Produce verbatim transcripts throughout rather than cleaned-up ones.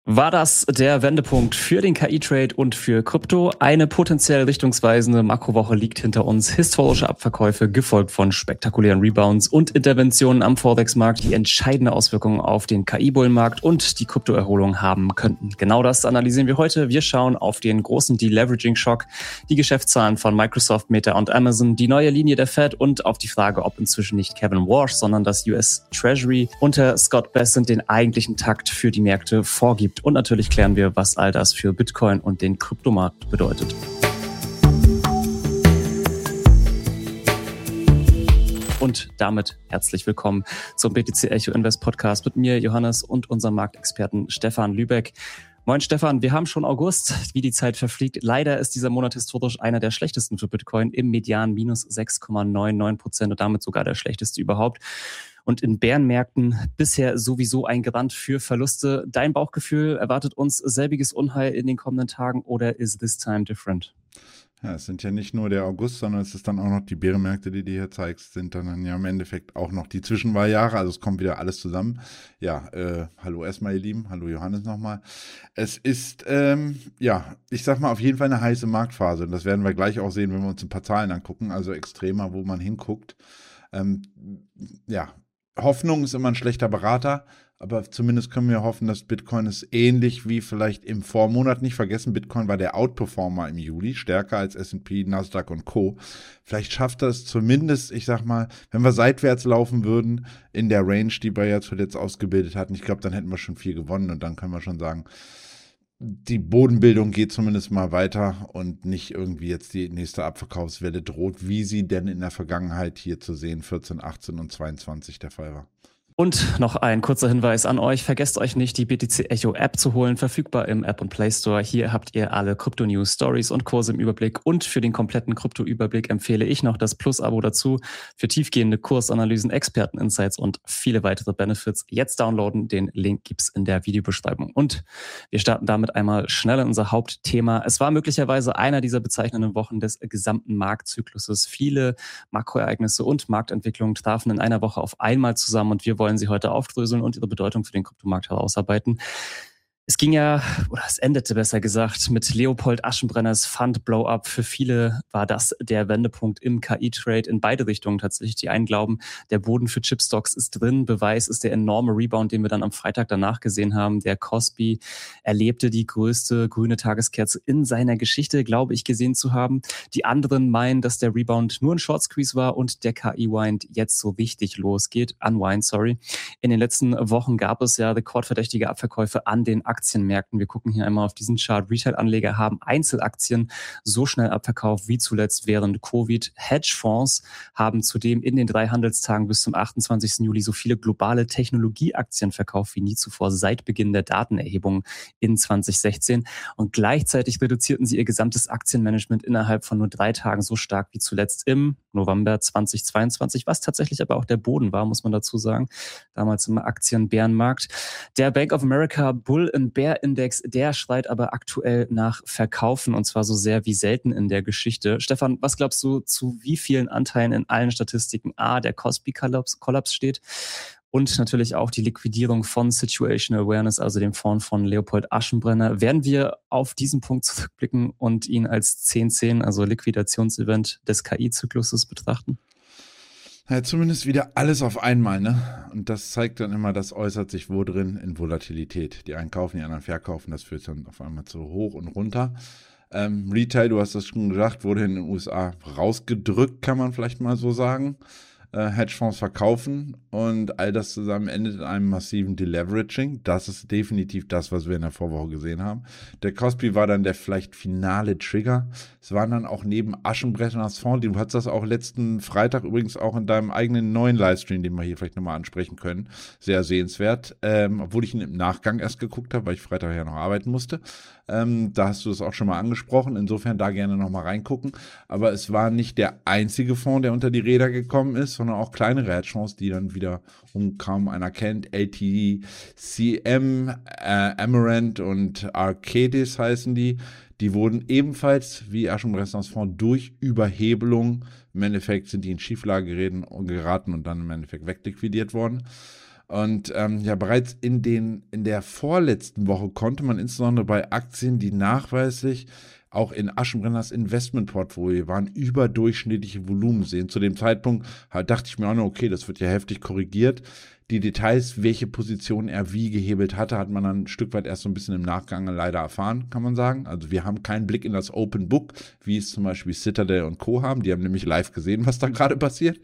War das der Wendepunkt für den K I-Trade und für Krypto? Eine potenziell richtungsweisende Makrowoche liegt hinter uns. Historische Abverkäufe, gefolgt von spektakulären Rebounds und Interventionen am Forex-Markt, die entscheidende Auswirkungen auf den K I-Bullenmarkt und die Kryptoerholung haben könnten. Genau das analysieren wir heute. Wir schauen auf den großen Deleveraging-Schock, die Geschäftszahlen von Microsoft, Meta und Amazon, die neue Linie der Fed und auf die Frage, ob inzwischen nicht Kevin Walsh, sondern das U S Treasury unter Scott Bessent den eigentlichen Takt für die Märkte vorgibt. Und natürlich klären wir, was all das für Bitcoin und den Kryptomarkt bedeutet. Und damit herzlich willkommen zum B T C Echo Invest Podcast mit mir, Johannes, und unserem Marktexperten Stefan Lübeck. Moin Stefan, wir haben schon August, wie die Zeit verfliegt. Leider ist dieser Monat historisch einer der schlechtesten für Bitcoin, im Median minus sechs Komma neunundneunzig Prozent und damit sogar der schlechteste überhaupt. Und in Bärenmärkten bisher sowieso ein Garant für Verluste. Dein Bauchgefühl, erwartet uns selbiges Unheil in den kommenden Tagen oder is this time different? Ja, es sind ja nicht nur der August, sondern es ist dann auch noch die Bärenmärkte, die du hier zeigst, sind dann ja im Endeffekt auch noch die Zwischenwahljahre, also es kommt wieder alles zusammen. Ja, äh, hallo erstmal ihr Lieben, hallo Johannes nochmal. Es ist, ähm, ja, ich sag mal auf jeden Fall eine heiße Marktphase und das werden wir gleich auch sehen, wenn wir uns ein paar Zahlen angucken, also extremer, wo man hinguckt. Ähm, ja, Hoffnung ist immer ein schlechter Berater, aber zumindest können wir hoffen, dass Bitcoin ist ähnlich wie vielleicht im Vormonat. Nicht vergessen, Bitcoin war der Outperformer im Juli, stärker als S und P, Nasdaq und Co. Vielleicht schafft er es zumindest, ich sag mal, wenn wir seitwärts laufen würden in der Range, die wir ja zuletzt ausgebildet hatten, ich glaube, dann hätten wir schon viel gewonnen und dann können wir schon sagen, die Bodenbildung geht zumindest mal weiter und nicht irgendwie jetzt die nächste Abverkaufswelle droht, wie sie denn in der Vergangenheit hier zu sehen, vierzehn, achtzehn und zweiundzwanzig der Fall war. Und noch ein kurzer Hinweis an euch. Vergesst euch nicht, die B T C Echo App zu holen, verfügbar im App und Play Store. Hier habt ihr alle Krypto-News, Stories und Kurse im Überblick. Und für den kompletten Krypto-Überblick empfehle ich noch das Plus-Abo dazu. Für tiefgehende Kursanalysen, Experten-Insights und viele weitere Benefits. Jetzt downloaden, den Link gibt's in der Videobeschreibung. Und wir starten damit einmal schnell in unser Hauptthema. Es war möglicherweise einer dieser bezeichnenden Wochen des gesamten Marktzykluses. Viele Makroereignisse und Marktentwicklungen trafen in einer Woche auf einmal zusammen und wir wollen wollen sie heute aufdröseln und ihre Bedeutung für den Kryptomarkt herausarbeiten. Es ging ja, oder es endete besser gesagt, mit Leopold Aschenbrenners Fund Blow-Up. Für viele war das der Wendepunkt im K I-Trade in beide Richtungen tatsächlich. Die einen glauben, der Boden für Chipstocks ist drin. Beweis ist der enorme Rebound, den wir dann am Freitag danach gesehen haben. Der Kospi erlebte die größte grüne Tageskerze in seiner Geschichte, glaube ich, gesehen zu haben. Die anderen meinen, dass der Rebound nur ein Short Squeeze war und der K I-Wind jetzt so richtig losgeht. Unwind, sorry. In den letzten Wochen gab es ja rekordverdächtige Abverkäufe an den Aktienmärkten. Wir gucken hier einmal auf diesen Chart. Retail-Anleger haben Einzelaktien so schnell abverkauft wie zuletzt während Covid. Hedgefonds haben zudem in den drei Handelstagen bis zum achtundzwanzigsten Juli so viele globale Technologieaktien verkauft wie nie zuvor seit Beginn der Datenerhebung in zwanzig sechzehn. Und gleichzeitig reduzierten sie ihr gesamtes Aktienmanagement innerhalb von nur drei Tagen so stark wie zuletzt im November zweitausendzweiundzwanzig, was tatsächlich aber auch der Boden war, muss man dazu sagen. Damals im Aktienbärenmarkt. Der Bank of America Bull and Bear Index, der schreit aber aktuell nach Verkaufen und zwar so sehr wie selten in der Geschichte. Stefan, was glaubst du, zu wie vielen Anteilen in allen Statistiken A, der Kospi-Kollaps Kollaps steht und natürlich auch die Liquidierung von Situational Awareness, also dem Fonds von Leopold Aschenbrenner? Werden wir auf diesen Punkt zurückblicken und ihn als zehn zehn, also Liquidationsevent des K I-Zykluses betrachten? Ja, zumindest wieder alles auf einmal, ne? Und das zeigt dann immer, das äußert sich wo drin? In Volatilität. Die einen kaufen, die anderen verkaufen, das führt dann auf einmal zu hoch und runter. Ähm, Retail, du hast das schon gesagt, wurde in den U S A rausgedrückt, kann man vielleicht mal so sagen. Äh, Hedgefonds verkaufen und all das zusammen endet in einem massiven Deleveraging. Das ist definitiv das, was wir in der Vorwoche gesehen haben. Der Kospi war dann der vielleicht finale Trigger. Es waren dann auch neben Aschenbrenners Fonds, du hattest das auch letzten Freitag übrigens auch in deinem eigenen neuen Livestream, den wir hier vielleicht nochmal ansprechen können, sehr sehenswert, ähm, obwohl ich ihn im Nachgang erst geguckt habe, weil ich Freitag ja noch arbeiten musste. Ähm, da hast du das auch schon mal angesprochen, insofern da gerne nochmal reingucken. Aber es war nicht der einzige Fonds, der unter die Räder gekommen ist, sondern auch kleinere Hedgefonds, die dann wieder um kaum einer kennt, L T C M, äh, Amaranth und Arcadis heißen die, die wurden ebenfalls wie Aschenbrenners Fonds durch Überhebelung, im Endeffekt sind die in Schieflage geraten und dann im Endeffekt wegliquidiert worden. Und ähm, ja, bereits in, den, in der vorletzten Woche konnte man insbesondere bei Aktien, die nachweislich auch in Aschenbrenners Investmentportfolio waren, überdurchschnittliche Volumen sehen. Zu dem Zeitpunkt dachte ich mir auch noch, okay, das wird ja heftig korrigiert. Die Details, welche Position er wie gehebelt hatte, hat man dann ein Stück weit erst so ein bisschen im Nachgang leider erfahren, kann man sagen. Also wir haben keinen Blick in das Open Book, wie es zum Beispiel Citadel und Co. haben. Die haben nämlich live gesehen, was da gerade passiert.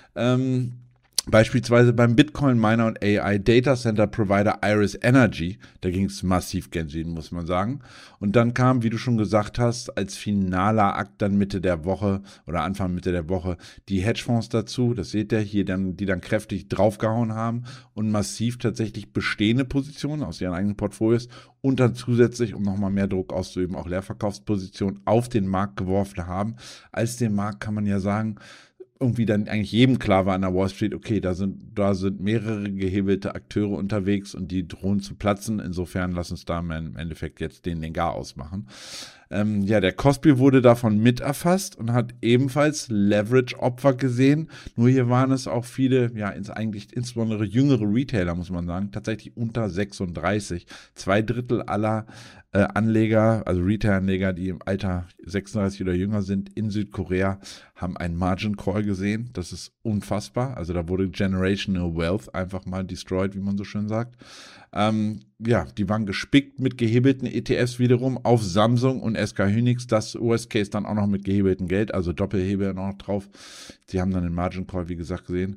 Ähm, Beispielsweise beim Bitcoin-Miner und A I-Data-Center-Provider Iris Energy, da ging es massiv Geld, muss man sagen. Und dann kam, wie du schon gesagt hast, als finaler Akt dann Mitte der Woche oder Anfang Mitte der Woche die Hedgefonds dazu, das seht ihr hier, dann, die dann kräftig draufgehauen haben und massiv tatsächlich bestehende Positionen aus ihren eigenen Portfolios und dann zusätzlich, um nochmal mehr Druck auszuüben, auch Leerverkaufspositionen auf den Markt geworfen haben. Als den Markt kann man ja sagen, irgendwie dann eigentlich jedem klar war an der Wall Street, okay, da sind, da sind mehrere gehebelte Akteure unterwegs und die drohen zu platzen. Insofern lass uns da im Endeffekt jetzt den Lengar ausmachen. Ähm, ja, der Kospi wurde davon mit erfasst und hat ebenfalls Leverage-Opfer gesehen. Nur hier waren es auch viele, ja, ins, eigentlich insbesondere jüngere Retailer, muss man sagen, tatsächlich unter sechsunddreißig. Zwei Drittel aller äh, Anleger, also Retail-Anleger, die im Alter sechsunddreißig oder jünger sind, in Südkorea, haben einen Margin Call gesehen. Das ist unfassbar. Also da wurde Generational Wealth einfach mal destroyed, wie man so schön sagt. Ähm, ja, die waren gespickt mit gehebelten E T Fs wiederum auf Samsung und S K Hynix, das Worst Case dann auch noch mit gehebeltem Geld, also Doppelhebel noch drauf. Sie haben dann den Margin Call, wie gesagt, gesehen.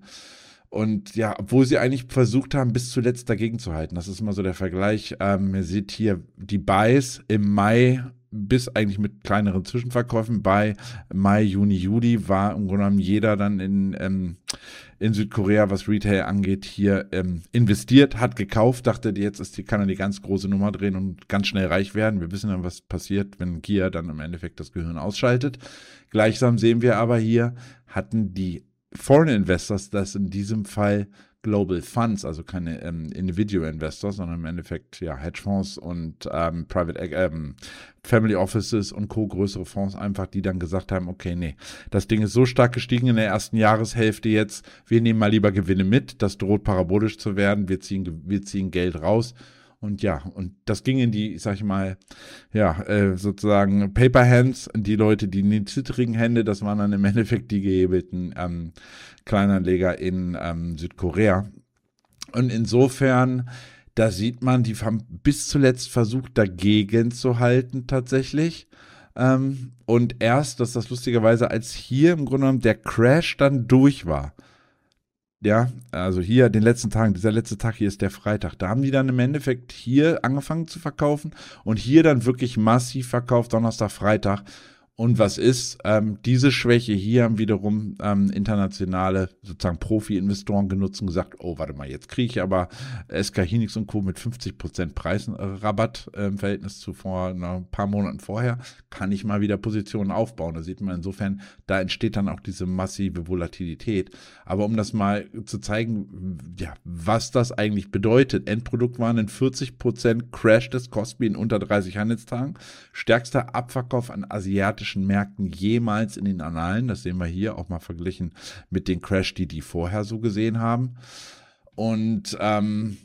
Und ja, obwohl sie eigentlich versucht haben, bis zuletzt dagegen zu halten. Das ist immer so der Vergleich. Ähm, ihr seht hier die Buys im Mai bis eigentlich mit kleineren Zwischenverkäufen. Bei Mai, Juni, Juli war im Grunde genommen jeder dann in, ähm, in Südkorea, was Retail angeht, hier ähm, investiert, hat gekauft, dachte, jetzt ist die, kann er die ganz große Nummer drehen und ganz schnell reich werden. Wir wissen dann, was passiert, wenn Gia dann im Endeffekt das Gehirn ausschaltet. Gleichsam sehen wir aber hier, hatten die Foreign Investors, das in diesem Fall Global Funds, also keine ähm, Individual Investors, sondern im Endeffekt ja Hedgefonds und ähm, Private ähm, Family Offices und Co. größere Fonds einfach, die dann gesagt haben, okay, nee, das Ding ist so stark gestiegen in der ersten Jahreshälfte jetzt, wir nehmen mal lieber Gewinne mit, das droht parabolisch zu werden, wir ziehen, wir ziehen Geld raus. Und ja, und das ging in die, sag ich mal, ja, äh, sozusagen Paper Hands, die Leute, die in die zittrigen Hände, das waren dann im Endeffekt die gehebelten ähm, Kleinanleger in ähm, Südkorea. Und insofern, da sieht man, die haben bis zuletzt versucht, dagegen zu halten tatsächlich. Ähm, und erst, dass das lustigerweise, als hier im Grunde genommen der Crash dann durch war, ja, also hier den letzten Tag, dieser letzte Tag hier ist der Freitag. Da haben die dann im Endeffekt hier angefangen zu verkaufen und hier dann wirklich massiv verkauft, Donnerstag, Freitag. Und was ist? Ähm, diese Schwäche hier haben wiederum ähm, internationale, sozusagen Profi-Investoren genutzt und gesagt, oh, warte mal, jetzt kriege ich aber S K Hynix und Co. mit fünfzig Prozent Preisrabatt äh, im Verhältnis zu vor ein paar Monaten vorher, kann ich mal wieder Positionen aufbauen. Da sieht man insofern, da entsteht dann auch diese massive Volatilität. Aber um das mal zu zeigen, ja, was das eigentlich bedeutet, Endprodukt waren ein vierzig Prozent Crash des Kospi in unter dreißig Handelstagen, stärkster Abverkauf an asiatischen Märkten jemals in den Annalen. Das sehen wir hier auch mal verglichen mit den Crash, die die vorher so gesehen haben. Und ähm,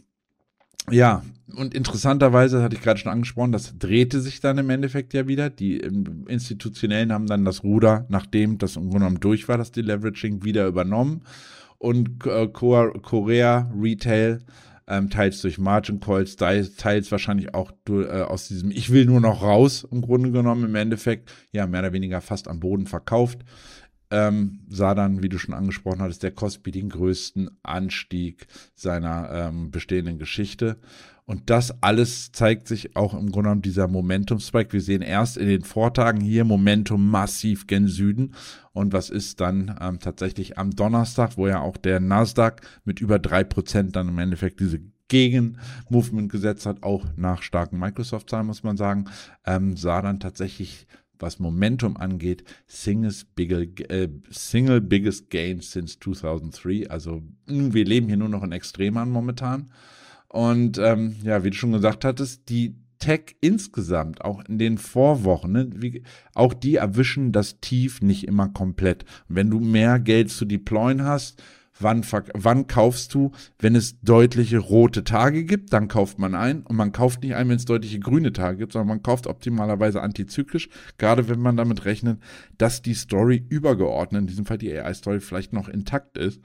ja, und interessanterweise, hatte ich gerade schon angesprochen, das drehte sich dann im Endeffekt ja wieder. Die Institutionellen haben dann das Ruder, nachdem das im Grunde genommen durch war, das Deleveraging, wieder übernommen. Und äh, Korea Retail, Ähm, teils durch Margin Calls, teils wahrscheinlich auch durch, äh, aus diesem Ich will nur noch raus, im Grunde genommen im Endeffekt, ja, mehr oder weniger fast am Boden verkauft, ähm, sah dann, wie du schon angesprochen hattest, der Kospi den größten Anstieg seiner ähm, bestehenden Geschichte. Und das alles zeigt sich auch im Grunde genommen dieser Momentum-Spike. Wir sehen erst in den Vortagen hier Momentum massiv gen Süden. Und was ist dann ähm, tatsächlich am Donnerstag, wo ja auch der Nasdaq mit über drei Prozent dann im Endeffekt diese Gegen-Movement gesetzt hat, auch nach starken Microsoft-Zahlen, muss man sagen, ähm, sah dann tatsächlich, was Momentum angeht, singles bigger, äh, single biggest gain since two thousand three. Also wir leben hier nur noch in Extremern momentan. Und ähm, ja, wie du schon gesagt hattest, die Tech insgesamt, auch in den Vorwochen, ne, wie, auch die erwischen das Tief nicht immer komplett. Und wenn du mehr Geld zu deployen hast, Wann, wann kaufst du, wenn es deutliche rote Tage gibt, dann kauft man ein und man kauft nicht ein, wenn es deutliche grüne Tage gibt, sondern man kauft optimalerweise antizyklisch, gerade wenn man damit rechnet, dass die Story übergeordnet, in diesem Fall die A I-Story, vielleicht noch intakt ist.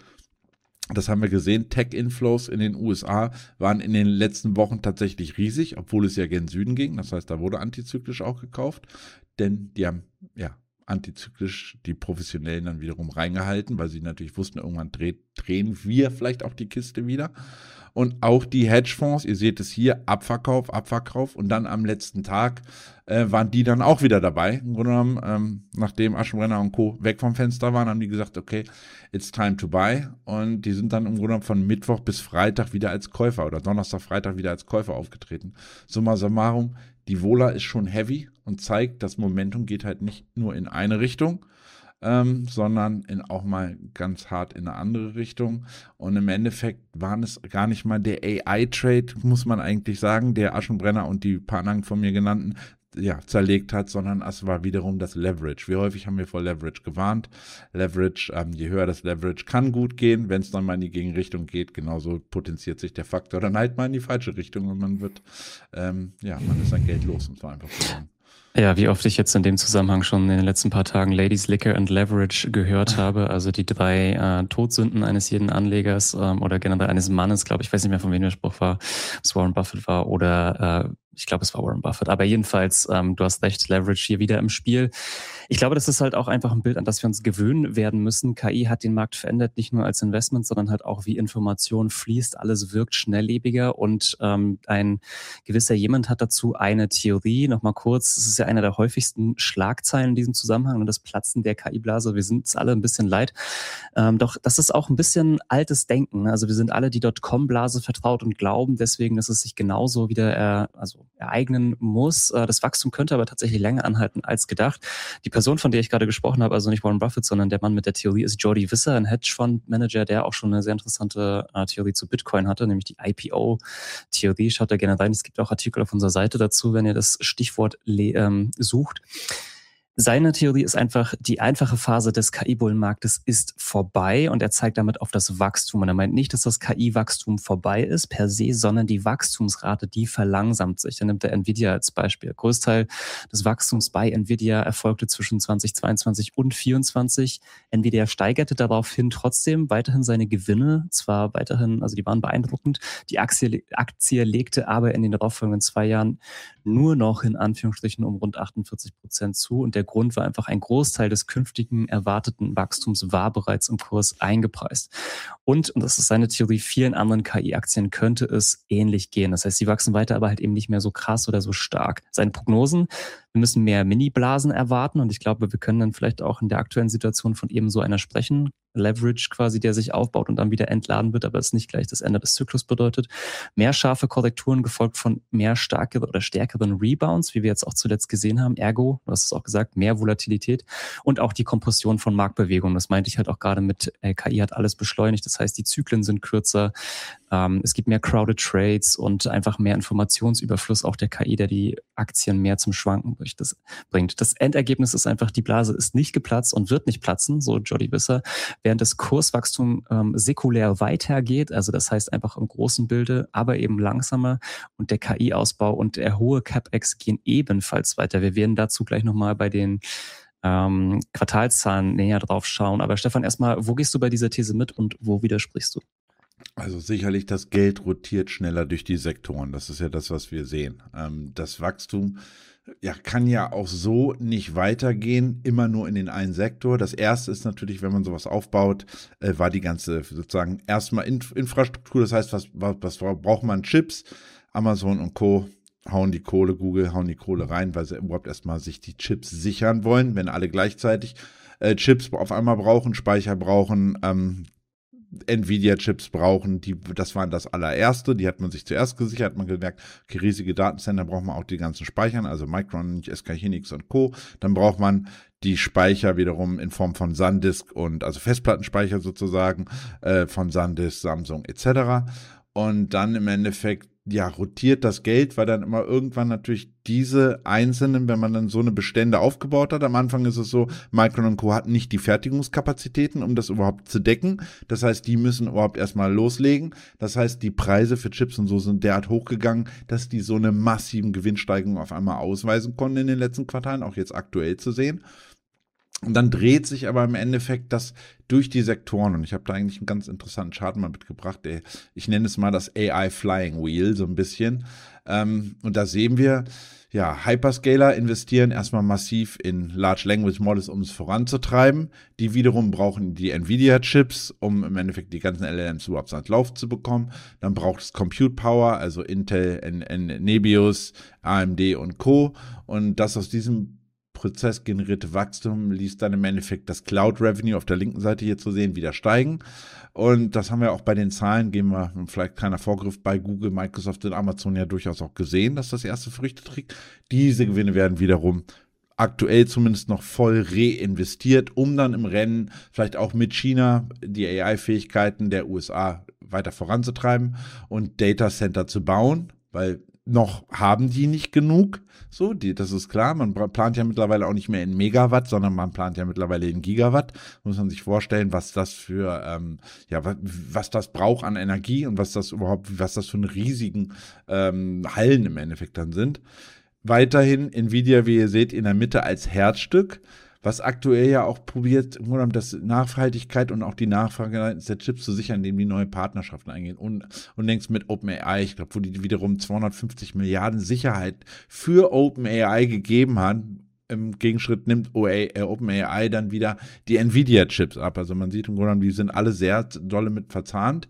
Das haben wir gesehen, Tech-Inflows in den U S A waren in den letzten Wochen tatsächlich riesig, obwohl es ja gen Süden ging, das heißt, da wurde antizyklisch auch gekauft, denn die haben, ja, antizyklisch die Professionellen dann wiederum reingehalten, weil sie natürlich wussten, irgendwann dreht, drehen wir vielleicht auch die Kiste wieder. Und auch die Hedgefonds, ihr seht es hier, Abverkauf, Abverkauf und dann am letzten Tag äh, waren die dann auch wieder dabei. Im Grunde genommen, ähm, nachdem Aschenbrenner und Co. weg vom Fenster waren, haben die gesagt, okay, it's time to buy. Und die sind dann im Grunde genommen von Mittwoch bis Freitag wieder als Käufer oder Donnerstag, Freitag wieder als Käufer aufgetreten. Summa summarum, die Vola ist schon heavy und zeigt, das Momentum geht halt nicht nur in eine Richtung, ähm, sondern in auch mal ganz hart in eine andere Richtung. Und im Endeffekt waren es gar nicht mal der A I-Trade, muss man eigentlich sagen, der Aschenbrenner und die paar anderen von mir genannten, ja, zerlegt hat, sondern es war wiederum das Leverage. Wie häufig haben wir vor Leverage gewarnt? Leverage, ähm, je höher das Leverage kann gut gehen, wenn es dann mal in die Gegenrichtung geht, genauso potenziert sich der Faktor dann halt mal in die falsche Richtung und man wird, ähm, ja, man ist sein Geld los und zwar einfach verloren. Ja, wie oft ich jetzt in dem Zusammenhang schon in den letzten paar Tagen Ladies, Liquor and Leverage gehört habe, also die drei äh, Todsünden eines jeden Anlegers ähm, oder generell eines Mannes, glaube ich, weiß nicht mehr, von wem der Spruch war, ob es Warren Buffett war oder äh, ich glaube, es war Warren Buffett. Aber jedenfalls, ähm, du hast recht, Leverage hier wieder im Spiel. Ich glaube, das ist halt auch einfach ein Bild, an das wir uns gewöhnen werden müssen. K I hat den Markt verändert, nicht nur als Investment, sondern halt auch, wie Information fließt. Alles wirkt schnelllebiger und ähm, ein gewisser jemand hat dazu eine Theorie. Nochmal kurz, das ist ja einer der häufigsten Schlagzeilen in diesem Zusammenhang und das Platzen der K I-Blase. Wir sind es alle ein bisschen leid. Ähm, doch das ist auch ein bisschen altes Denken. Also wir sind alle die Dotcom-Blase vertraut und glauben deswegen, dass es sich genauso wieder, äh, also ereignen muss. Das Wachstum könnte aber tatsächlich länger anhalten als gedacht. Die Person, von der ich gerade gesprochen habe, also nicht Warren Buffett, sondern der Mann mit der Theorie, ist Jordi Visser, ein Hedgefondsmanager, der auch schon eine sehr interessante äh, Theorie zu Bitcoin hatte, nämlich die I P O-Theorie. Schaut da gerne rein. Es gibt auch Artikel auf unserer Seite dazu, wenn ihr das Stichwort le- ähm, sucht. Seine Theorie ist einfach, die einfache Phase des K I-Bullenmarktes ist vorbei und er zeigt damit auf das Wachstum. Und er meint nicht, dass das K I-Wachstum vorbei ist per se, sondern die Wachstumsrate, die verlangsamt sich. Da nimmt er Nvidia als Beispiel. Der Großteil des Wachstums bei Nvidia erfolgte zwischen zweitausendzweiundzwanzig und zweitausendvierundzwanzig. Nvidia steigerte daraufhin trotzdem weiterhin seine Gewinne, zwar weiterhin, also die waren beeindruckend. Die Aktie, Aktie legte aber in den darauffolgenden zwei Jahren nur noch in Anführungsstrichen um rund achtundvierzig Prozent zu und der Grund war einfach, ein Großteil des künftigen erwarteten Wachstums war bereits im Kurs eingepreist. Und, und das ist seine Theorie, vielen anderen K I-Aktien könnte es ähnlich gehen. Das heißt, sie wachsen weiter, aber halt eben nicht mehr so krass oder so stark. Seine Prognosen, wir müssen mehr Mini-Blasen erwarten und ich glaube, wir können dann vielleicht auch in der aktuellen Situation von eben so einer sprechen. Leverage quasi, der sich aufbaut und dann wieder entladen wird, aber es nicht gleich das Ende des Zyklus bedeutet. Mehr scharfe Korrekturen gefolgt von mehr starkeren oder stärkeren Rebounds, wie wir jetzt auch zuletzt gesehen haben. Ergo, du hast es auch gesagt, mehr Volatilität und auch die Kompression von Marktbewegungen. Das meinte ich halt auch gerade mit äh, K I hat alles beschleunigt. Das heißt, die Zyklen sind kürzer. Ähm, es gibt mehr crowded Trades und einfach mehr Informationsüberfluss auch der K I, der die Aktien mehr zum Schwanken das bringt. Das Endergebnis ist einfach, die Blase ist nicht geplatzt und wird nicht platzen, so Jordi Visser, während das Kurswachstum ähm, säkulär weitergeht, also das heißt einfach im großen Bilde, aber eben langsamer und der K I-Ausbau und der hohe CapEx gehen ebenfalls weiter. Wir werden dazu gleich nochmal bei den ähm, Quartalszahlen näher drauf schauen. Aber Stefan, erstmal, wo gehst du bei dieser These mit und wo widersprichst du? Also sicherlich, das Geld rotiert schneller durch die Sektoren. Das ist ja das, was wir sehen. Ähm, das Wachstum ja, kann ja auch so nicht weitergehen, immer nur in den einen Sektor. Das erste ist natürlich, wenn man sowas aufbaut, äh, war die ganze sozusagen erstmal Inf- Infrastruktur. Das heißt, was, was, was braucht man? Chips, Amazon und Co. hauen die Kohle, Google hauen die Kohle rein, weil sie überhaupt erstmal sich die Chips sichern wollen, wenn alle gleichzeitig äh, Chips auf einmal brauchen, Speicher brauchen, ähm, Nvidia-Chips brauchen, die, das waren das allererste, die hat man sich zuerst gesichert, hat man gemerkt, okay, riesige Datencenter braucht man auch die ganzen Speichern, also Micron, S K Hynix und Co. Dann braucht man die Speicher wiederum in Form von SanDisk und, also Festplattenspeicher sozusagen, äh, von SanDisk, Samsung et cetera. Und dann im Endeffekt, ja, rotiert das Geld, weil dann immer irgendwann natürlich diese einzelnen, wenn man dann so eine Bestände aufgebaut hat, am Anfang ist es so, Micron und Co. hatten nicht die Fertigungskapazitäten, um das überhaupt zu decken. Das heißt, die müssen überhaupt erstmal loslegen. Das heißt, die Preise für Chips und so sind derart hochgegangen, dass die so eine massiven Gewinnsteigerung auf einmal ausweisen konnten in den letzten Quartalen, auch jetzt aktuell zu sehen. Und dann dreht sich aber im Endeffekt das durch die Sektoren. Und ich habe da eigentlich einen ganz interessanten Chart mal mitgebracht. Ey. Ich nenne es mal das A I Flying Wheel so ein bisschen. Ähm, und da sehen wir, ja, Hyperscaler investieren erstmal massiv in Large Language Models, um es voranzutreiben. Die wiederum brauchen die Nvidia-Chips, um im Endeffekt die ganzen L L Ms überhaupt ans Laufen zu bekommen. Dann braucht es Compute Power, also Intel, N- N- Nebius, A M D und Co. Und das aus diesem prozessgenerierte Wachstum ließ dann im Endeffekt das Cloud-Revenue auf der linken Seite hier zu sehen wieder steigen. Und das haben wir auch bei den Zahlen, geben wir vielleicht kleiner Vorgriff, bei Google, Microsoft und Amazon ja durchaus auch gesehen, dass das erste Früchte trägt. Diese Gewinne werden wiederum aktuell zumindest noch voll reinvestiert, um dann im Rennen vielleicht auch mit China die A I-Fähigkeiten der U S A weiter voranzutreiben und Data Center zu bauen, weil noch haben die nicht genug. So, die, das ist klar. Man plant ja mittlerweile auch nicht mehr in Megawatt, sondern man plant ja mittlerweile in Gigawatt. Muss man sich vorstellen, was das für, ähm, ja, was, was das braucht an Energie und was das überhaupt, was das für eine riesigen ähm, Hallen im Endeffekt dann sind. Weiterhin Nvidia, wie ihr seht, in der Mitte als Herzstück, was aktuell ja auch probiert, das Nachhaltigkeit und auch die Nachfrage der Chips zu sichern, indem die neue Partnerschaften eingehen. Und, und längst mit OpenAI, ich glaube, wo die wiederum zweihundertfünfzig Milliarden Sicherheit für OpenAI gegeben haben. Im Gegenschritt nimmt OpenAI dann wieder die Nvidia-Chips ab. Also man sieht im Grunde genommen, die sind alle sehr dolle mit verzahnt,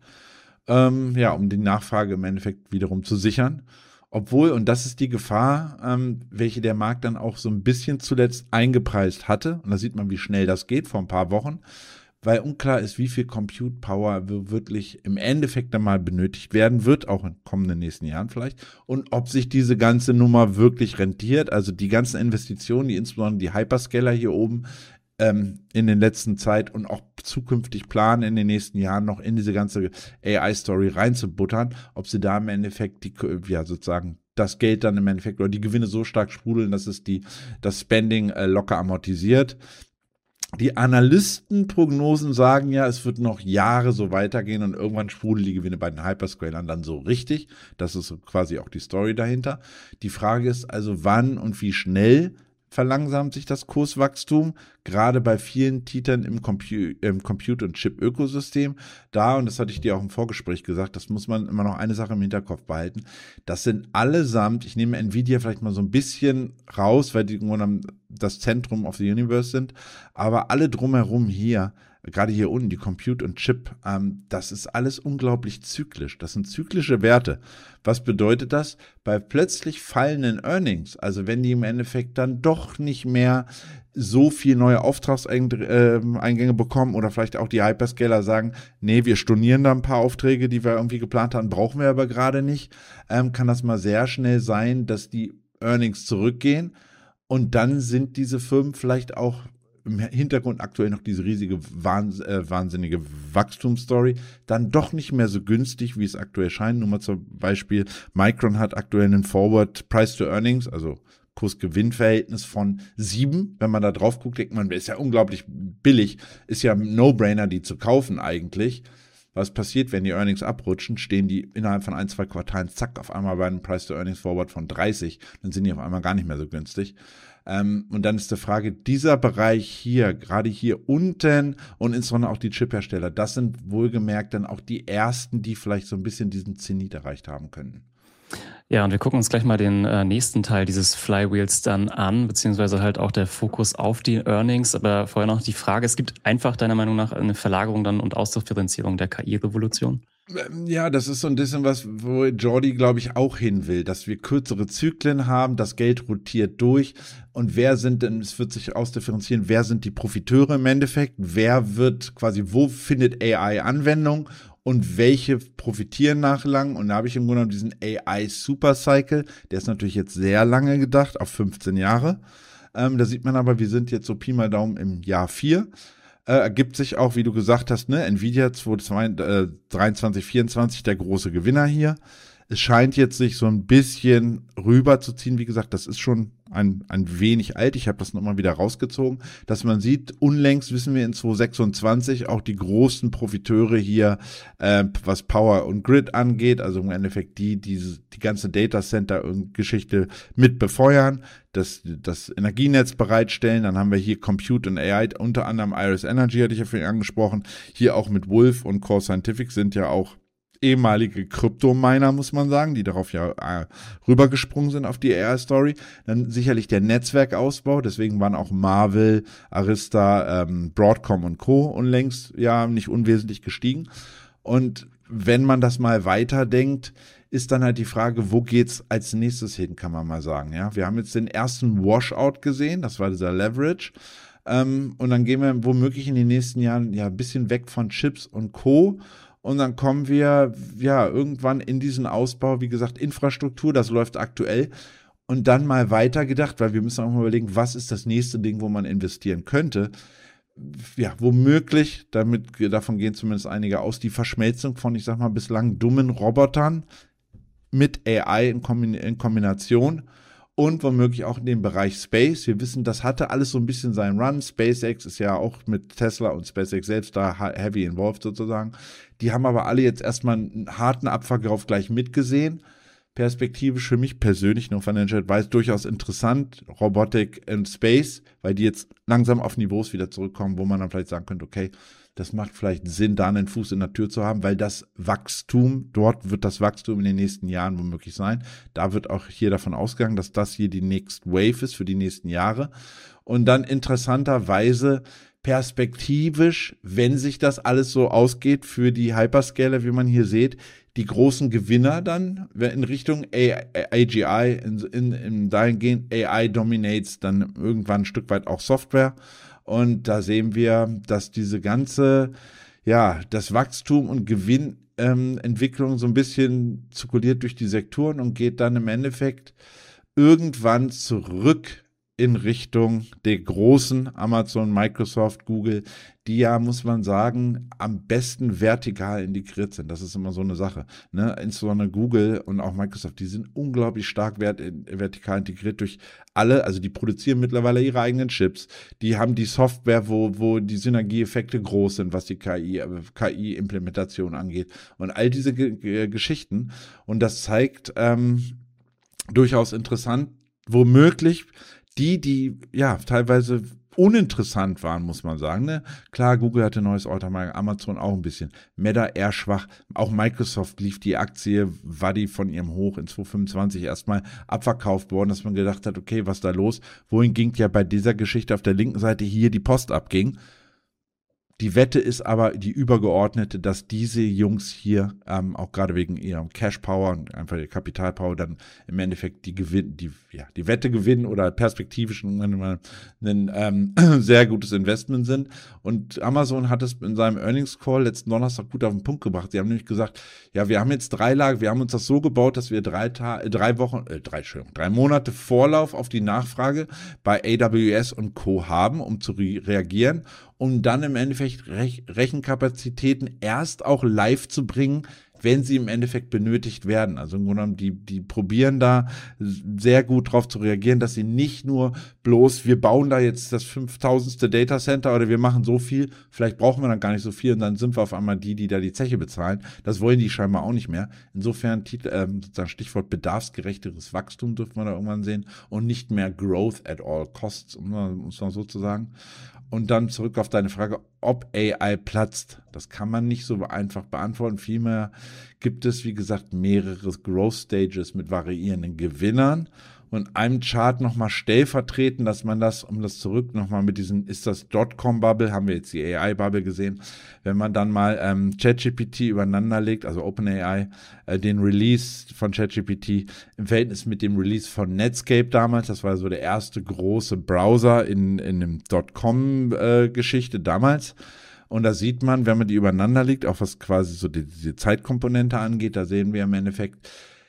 ähm, ja, um die Nachfrage im Endeffekt wiederum zu sichern. Obwohl, und das ist die Gefahr, ähm, welche der Markt dann auch so ein bisschen zuletzt eingepreist hatte, und da sieht man, wie schnell das geht, vor ein paar Wochen, weil unklar ist, wie viel Compute Power wirklich im Endeffekt dann mal benötigt werden wird, auch in kommenden nächsten Jahren vielleicht, und ob sich diese ganze Nummer wirklich rentiert, also die ganzen Investitionen, die insbesondere die Hyperscaler hier oben ähm, in den letzten Zeit und auch zukünftig planen, in den nächsten Jahren noch in diese ganze A I-Story reinzubuttern, ob sie da im Endeffekt die, ja, sozusagen das Geld dann im Endeffekt oder die Gewinne so stark sprudeln, dass es die, das Spending äh, locker amortisiert. Die Analystenprognosen sagen ja, es wird noch Jahre so weitergehen und irgendwann sprudeln die Gewinne bei den Hyperscalern dann so richtig. Das ist quasi auch die Story dahinter. Die Frage ist also, wann und wie schnell verlangsamt sich das Kurswachstum, gerade bei vielen Titeln im, Compu- im Compute- und Chip-Ökosystem. Da, und das hatte ich dir auch im Vorgespräch gesagt, das muss man immer noch eine Sache im Hinterkopf behalten. Das sind allesamt, ich nehme Nvidia vielleicht mal so ein bisschen raus, weil die das Zentrum of the Universe sind, aber alle drumherum hier, gerade hier unten, die Compute und Chip, ähm, das ist alles unglaublich zyklisch. Das sind zyklische Werte. Was bedeutet das? Bei plötzlich fallenden Earnings, also wenn die im Endeffekt dann doch nicht mehr so viel neue Auftragseingänge bekommen oder vielleicht auch die Hyperscaler sagen, nee, wir stornieren da ein paar Aufträge, die wir irgendwie geplant haben, brauchen wir aber gerade nicht, ähm, kann das mal sehr schnell sein, dass die Earnings zurückgehen und dann sind diese Firmen vielleicht auch im Hintergrund aktuell noch diese riesige, wahns- äh, wahnsinnige Wachstumsstory, dann doch nicht mehr so günstig, wie es aktuell scheint. Nur mal zum Beispiel, Micron hat aktuell einen Forward Price to Earnings, also Kurs-Gewinn-Verhältnis von sieben. Wenn man da drauf guckt, denkt man, ist ja unglaublich billig, ist ja ein No-Brainer, die zu kaufen eigentlich. Was passiert, wenn die Earnings abrutschen, stehen die innerhalb von ein, zwei Quartalen, zack, auf einmal bei einem Price-to-Earnings-Forward von dreißig, dann sind die auf einmal gar nicht mehr so günstig. Ähm, und dann ist die Frage, dieser Bereich hier, gerade hier unten und insbesondere auch die Chip-Hersteller, das sind wohlgemerkt dann auch die ersten, die vielleicht so ein bisschen diesen Zenit erreicht haben können. Ja, und wir gucken uns gleich mal den äh, nächsten Teil dieses Flywheels dann an, beziehungsweise halt auch der Fokus auf die Earnings. Aber vorher noch die Frage, es gibt einfach deiner Meinung nach eine Verlagerung dann und Ausdifferenzierung der K I-Revolution? Ja, das ist so ein bisschen was, wo Jordi, glaube ich, auch hin will, dass wir kürzere Zyklen haben, das Geld rotiert durch und wer sind denn, es wird sich ausdifferenzieren, wer sind die Profiteure im Endeffekt, wer wird quasi, wo findet A I Anwendung und welche profitieren nachlang und da habe ich im Grunde genommen diesen A I Supercycle, der ist natürlich jetzt sehr lange gedacht, auf fünfzehn Jahre, ähm, da sieht man aber, wir sind jetzt so Pi mal Daumen im Jahr vier. äh, ergibt sich auch, wie du gesagt hast, ne, Nvidia zwanzig dreiundzwanzig, vierundzwanzig der große Gewinner hier. Es scheint jetzt sich so ein bisschen rüberzuziehen. Wie gesagt, das ist schon ein, ein wenig alt. Ich habe das nochmal wieder rausgezogen, dass man sieht, unlängst wissen wir in zwanzig sechsundzwanzig auch die großen Profiteure hier, äh, was Power und Grid angeht, also im Endeffekt die, die die ganze Datacenter-Geschichte mit befeuern, das, das Energienetz bereitstellen. Dann haben wir hier Compute und A I, unter anderem Iris Energy, hatte ich ja vorhin angesprochen. Hier auch mit Wolf und Core Scientific sind ja auch ehemalige Kryptominer, muss man sagen, die darauf ja äh, rübergesprungen sind auf die A I-Story. Dann sicherlich der Netzwerkausbau, deswegen waren auch Marvell, Arista, ähm, Broadcom und Co. unlängst ja nicht unwesentlich gestiegen. Und wenn man das mal weiterdenkt, ist dann halt die Frage, wo geht's als nächstes hin, kann man mal sagen. Ja, wir haben jetzt den ersten Washout gesehen, das war dieser Leverage. Ähm, und dann gehen wir womöglich in den nächsten Jahren ja ein bisschen weg von Chips und Co. Und dann kommen wir ja irgendwann in diesen Ausbau, wie gesagt, Infrastruktur, das läuft aktuell. Und dann mal weiter gedacht, weil wir müssen auch mal überlegen, was ist das nächste Ding, wo man investieren könnte. Ja, womöglich, damit, davon gehen zumindest einige aus, die Verschmelzung von, ich sag mal, bislang dummen Robotern mit A I in, Kombin- in Kombination. Und womöglich auch in dem Bereich Space. Wir wissen, das hatte alles so ein bisschen seinen Run. SpaceX ist ja auch mit Tesla und SpaceX selbst da heavy involved sozusagen. Die haben aber alle jetzt erstmal einen harten Abverkauf gleich mitgesehen. Perspektivisch für mich persönlich, nur Financial Advice, durchaus interessant. Robotik in Space, weil die jetzt langsam auf Niveaus wieder zurückkommen, wo man dann vielleicht sagen könnte, okay, das macht vielleicht Sinn, da einen Fuß in der Tür zu haben, weil das Wachstum, dort wird das Wachstum in den nächsten Jahren womöglich sein. Da wird auch hier davon ausgegangen, dass das hier die Next Wave ist für die nächsten Jahre. Und dann interessanterweise perspektivisch, wenn sich das alles so ausgeht für die Hyperscaler, wie man hier sieht, die großen Gewinner dann in Richtung A G I, in, in, in dahingehend A I dominates dann irgendwann ein Stück weit auch Software. Und da sehen wir, dass diese ganze, ja, das Wachstum und Gewinnentwicklung ähm, so ein bisschen zirkuliert durch die Sektoren und geht dann im Endeffekt irgendwann zurück in Richtung der großen Amazon, Microsoft, Google, die ja, muss man sagen, am besten vertikal integriert sind. Das ist immer so eine Sache. Ne? Insbesondere Google und auch Microsoft, die sind unglaublich stark vert vertikal integriert durch alle, also die produzieren mittlerweile ihre eigenen Chips, die haben die Software, wo, wo die Synergieeffekte groß sind, was die K I-Implementation angeht und all diese G Geschichten. Und das zeigt ähm, durchaus interessant, womöglich die, die ja teilweise uninteressant waren, muss man sagen. Ne? Klar, Google hatte neues All-Time-High, Amazon auch ein bisschen. Meta eher schwach. Auch Microsoft lief die Aktie, war die von ihrem Hoch in zwanzig fünfundzwanzig erstmal abverkauft worden, dass man gedacht hat, okay, was da los? Wohin ging ja bei dieser Geschichte auf der linken Seite hier die Post abging? Die Wette ist aber die übergeordnete, dass diese Jungs hier ähm, auch gerade wegen ihrem Cash Power und einfach der Kapital Power dann im Endeffekt die gewinnen, die ja die Wette gewinnen oder perspektivisch ein ähm, sehr gutes Investment sind. Und Amazon hat es in seinem Earnings Call letzten Donnerstag gut auf den Punkt gebracht. Sie haben nämlich gesagt, ja, wir haben jetzt drei Lager, wir haben uns das so gebaut, dass wir drei Tage, drei Wochen, äh, drei, Entschuldigung, drei Monate Vorlauf auf die Nachfrage bei A W S und Co. haben, um zu re reagieren. Um dann im Endeffekt Rech Rechenkapazitäten erst auch live zu bringen, wenn sie im Endeffekt benötigt werden. Also im Grunde genommen, die, die probieren da sehr gut drauf zu reagieren, dass sie nicht nur bloß, wir bauen da jetzt das fünftausendste Datacenter oder wir machen so viel, vielleicht brauchen wir dann gar nicht so viel und dann sind wir auf einmal die, die da die Zeche bezahlen. Das wollen die scheinbar auch nicht mehr. Insofern, ähm, sozusagen Stichwort bedarfsgerechteres Wachstum dürfen wir da irgendwann sehen und nicht mehr Growth at all costs, um es mal so zu sagen. Und dann zurück auf deine Frage, ob A I platzt. Das kann man nicht so einfach beantworten. Vielmehr gibt es, wie gesagt, mehrere Growth Stages mit variierenden Gewinnern. Und einem Chart nochmal stellvertreten, dass man das, um das zurück nochmal mit diesem, ist das Dotcom-Bubble, haben wir jetzt die A I-Bubble gesehen, wenn man dann mal ähm, ChatGPT übereinander legt, also OpenAI, äh, den Release von ChatGPT im Verhältnis mit dem Release von Netscape damals, das war so der erste große Browser in, in dem Dotcom-Geschichte äh, damals. Und da sieht man, wenn man die übereinander legt, auch was quasi so die, die Zeitkomponente angeht, da sehen wir im Endeffekt,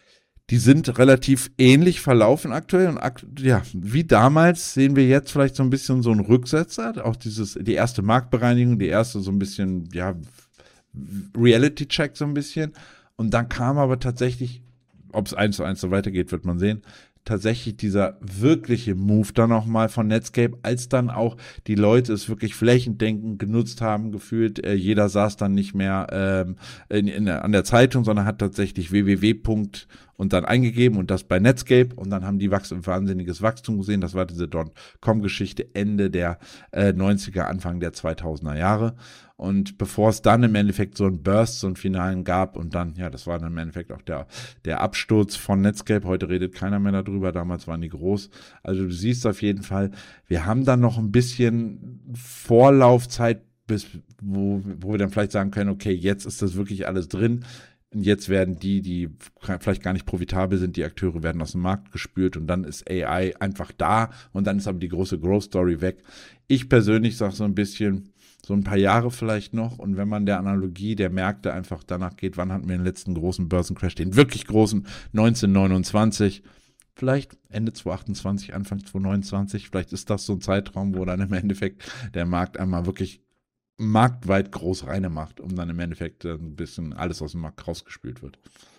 die sind relativ ähnlich verlaufen aktuell und akt- ja, wie damals sehen wir jetzt vielleicht so ein bisschen so einen Rücksetzer, auch dieses, die erste Marktbereinigung, die erste so ein bisschen, ja, Reality-Check so ein bisschen und dann kam aber tatsächlich, ob es eins zu eins so weitergeht, wird man sehen, tatsächlich dieser wirkliche Move dann nochmal von Netscape, als dann auch die Leute es wirklich flächendeckend genutzt haben, gefühlt. Äh, jeder saß dann nicht mehr ähm, in, in, an der Zeitung, sondern hat tatsächlich www. und dann eingegeben und das bei Netscape und dann haben die Wachs- wahnsinniges Wachstum gesehen. Das war diese Dotcom-Geschichte Ende der äh, neunziger, Anfang der zweitausender Jahre. Und bevor es dann im Endeffekt so einen Burst, so einen Finalen gab und dann, ja, das war dann im Endeffekt auch der, der Absturz von Netscape. Heute redet keiner mehr darüber, damals waren die groß. Also du siehst auf jeden Fall, wir haben dann noch ein bisschen Vorlaufzeit, bis, wo, wo wir dann vielleicht sagen können, okay, jetzt ist das wirklich alles drin. Und jetzt werden die, die vielleicht gar nicht profitabel sind, die Akteure werden aus dem Markt gespült und dann ist A I einfach da und dann ist aber die große Growth Story weg. Ich persönlich sage so ein bisschen, so ein paar Jahre vielleicht noch und wenn man der Analogie der Märkte einfach danach geht, wann hatten wir den letzten großen Börsencrash, den wirklich großen, neunzehnhundertneunundzwanzig, vielleicht Ende zweitausendachtundzwanzig, Anfang zweitausendneunundzwanzig, vielleicht ist das so ein Zeitraum, wo dann im Endeffekt der Markt einmal wirklich marktweit groß reine macht, um dann im Endeffekt ein bisschen alles aus dem Markt rausgespült wird.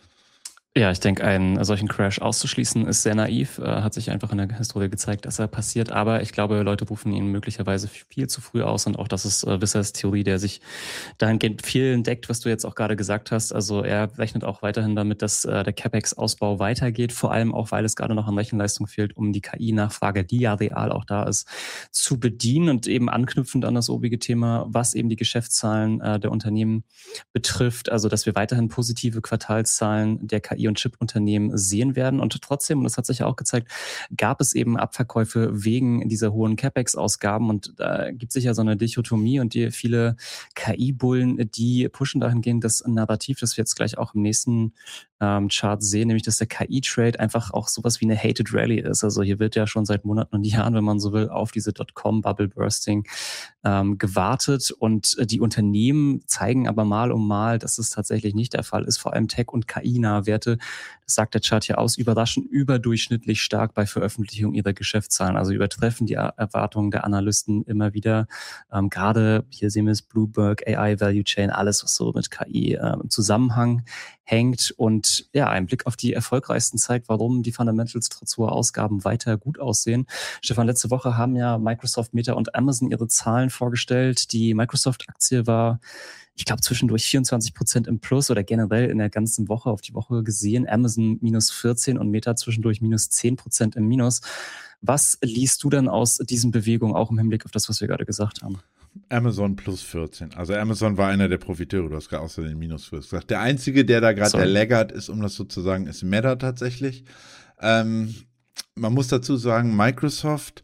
Ja, ich denke, einen solchen Crash auszuschließen ist sehr naiv. Äh, hat sich einfach in der Historie gezeigt, dass er passiert. Aber ich glaube, Leute rufen ihn möglicherweise viel zu früh aus. Und auch das ist äh, Wissers Theorie, der sich dahingehend viel entdeckt, was du jetzt auch gerade gesagt hast. Also er rechnet auch weiterhin damit, dass äh, der CapEx-Ausbau weitergeht. Vor allem auch, weil es gerade noch an Rechenleistung fehlt, um die K I-Nachfrage, die ja real auch da ist, zu bedienen. Und eben anknüpfend an das obige Thema, was eben die Geschäftszahlen äh, der Unternehmen betrifft. Also dass wir weiterhin positive Quartalszahlen der K I und Chip-Unternehmen sehen werden. Und trotzdem, und das hat sich ja auch gezeigt, gab es eben Abverkäufe wegen dieser hohen CapEx-Ausgaben. Und da gibt es sicher so eine Dichotomie und die viele K I-Bullen, die pushen dahingehend das Narrativ, das wir jetzt gleich auch im nächsten ähm, Chart sehen, nämlich dass der K I-Trade einfach auch sowas wie eine Hated Rally ist. Also hier wird ja schon seit Monaten und Jahren, wenn man so will, auf diese Dotcom-Bubble-Bursting ähm, gewartet. Und die Unternehmen zeigen aber mal um mal, dass es tatsächlich nicht der Fall ist. Vor allem Tech- und K I-nahe Werte, das sagt der Chart hier aus, überraschen überdurchschnittlich stark bei Veröffentlichung ihrer Geschäftszahlen. Also übertreffen die Erwartungen der Analysten immer wieder. Ähm, gerade hier sehen wir es, Bloomberg, A I, Value Chain, alles, was so mit K I äh, im Zusammenhang hängt. Und ja, ein Blick auf die erfolgreichsten zeigt, warum die Fundamentals trotz hoher Ausgaben weiter gut aussehen. Stefan, letzte Woche haben ja Microsoft, Meta und Amazon ihre Zahlen vorgestellt. Die Microsoft-Aktie war, ich glaube, zwischendurch vierundzwanzig Prozent im Plus oder generell in der ganzen Woche auf die Woche gesehen. Amazon minus vierzehn und Meta zwischendurch minus zehn Prozent im Minus. Was liest du dann aus diesen Bewegungen, auch im Hinblick auf das, was wir gerade gesagt haben? Amazon plus vierzehn. Also Amazon war einer der Profiteure, du hast gerade außer den Minus vierzehn gesagt. Der einzige, der da gerade der Laggard ist, um das sozusagen, ist Meta tatsächlich. Ähm, man muss dazu sagen, Microsoft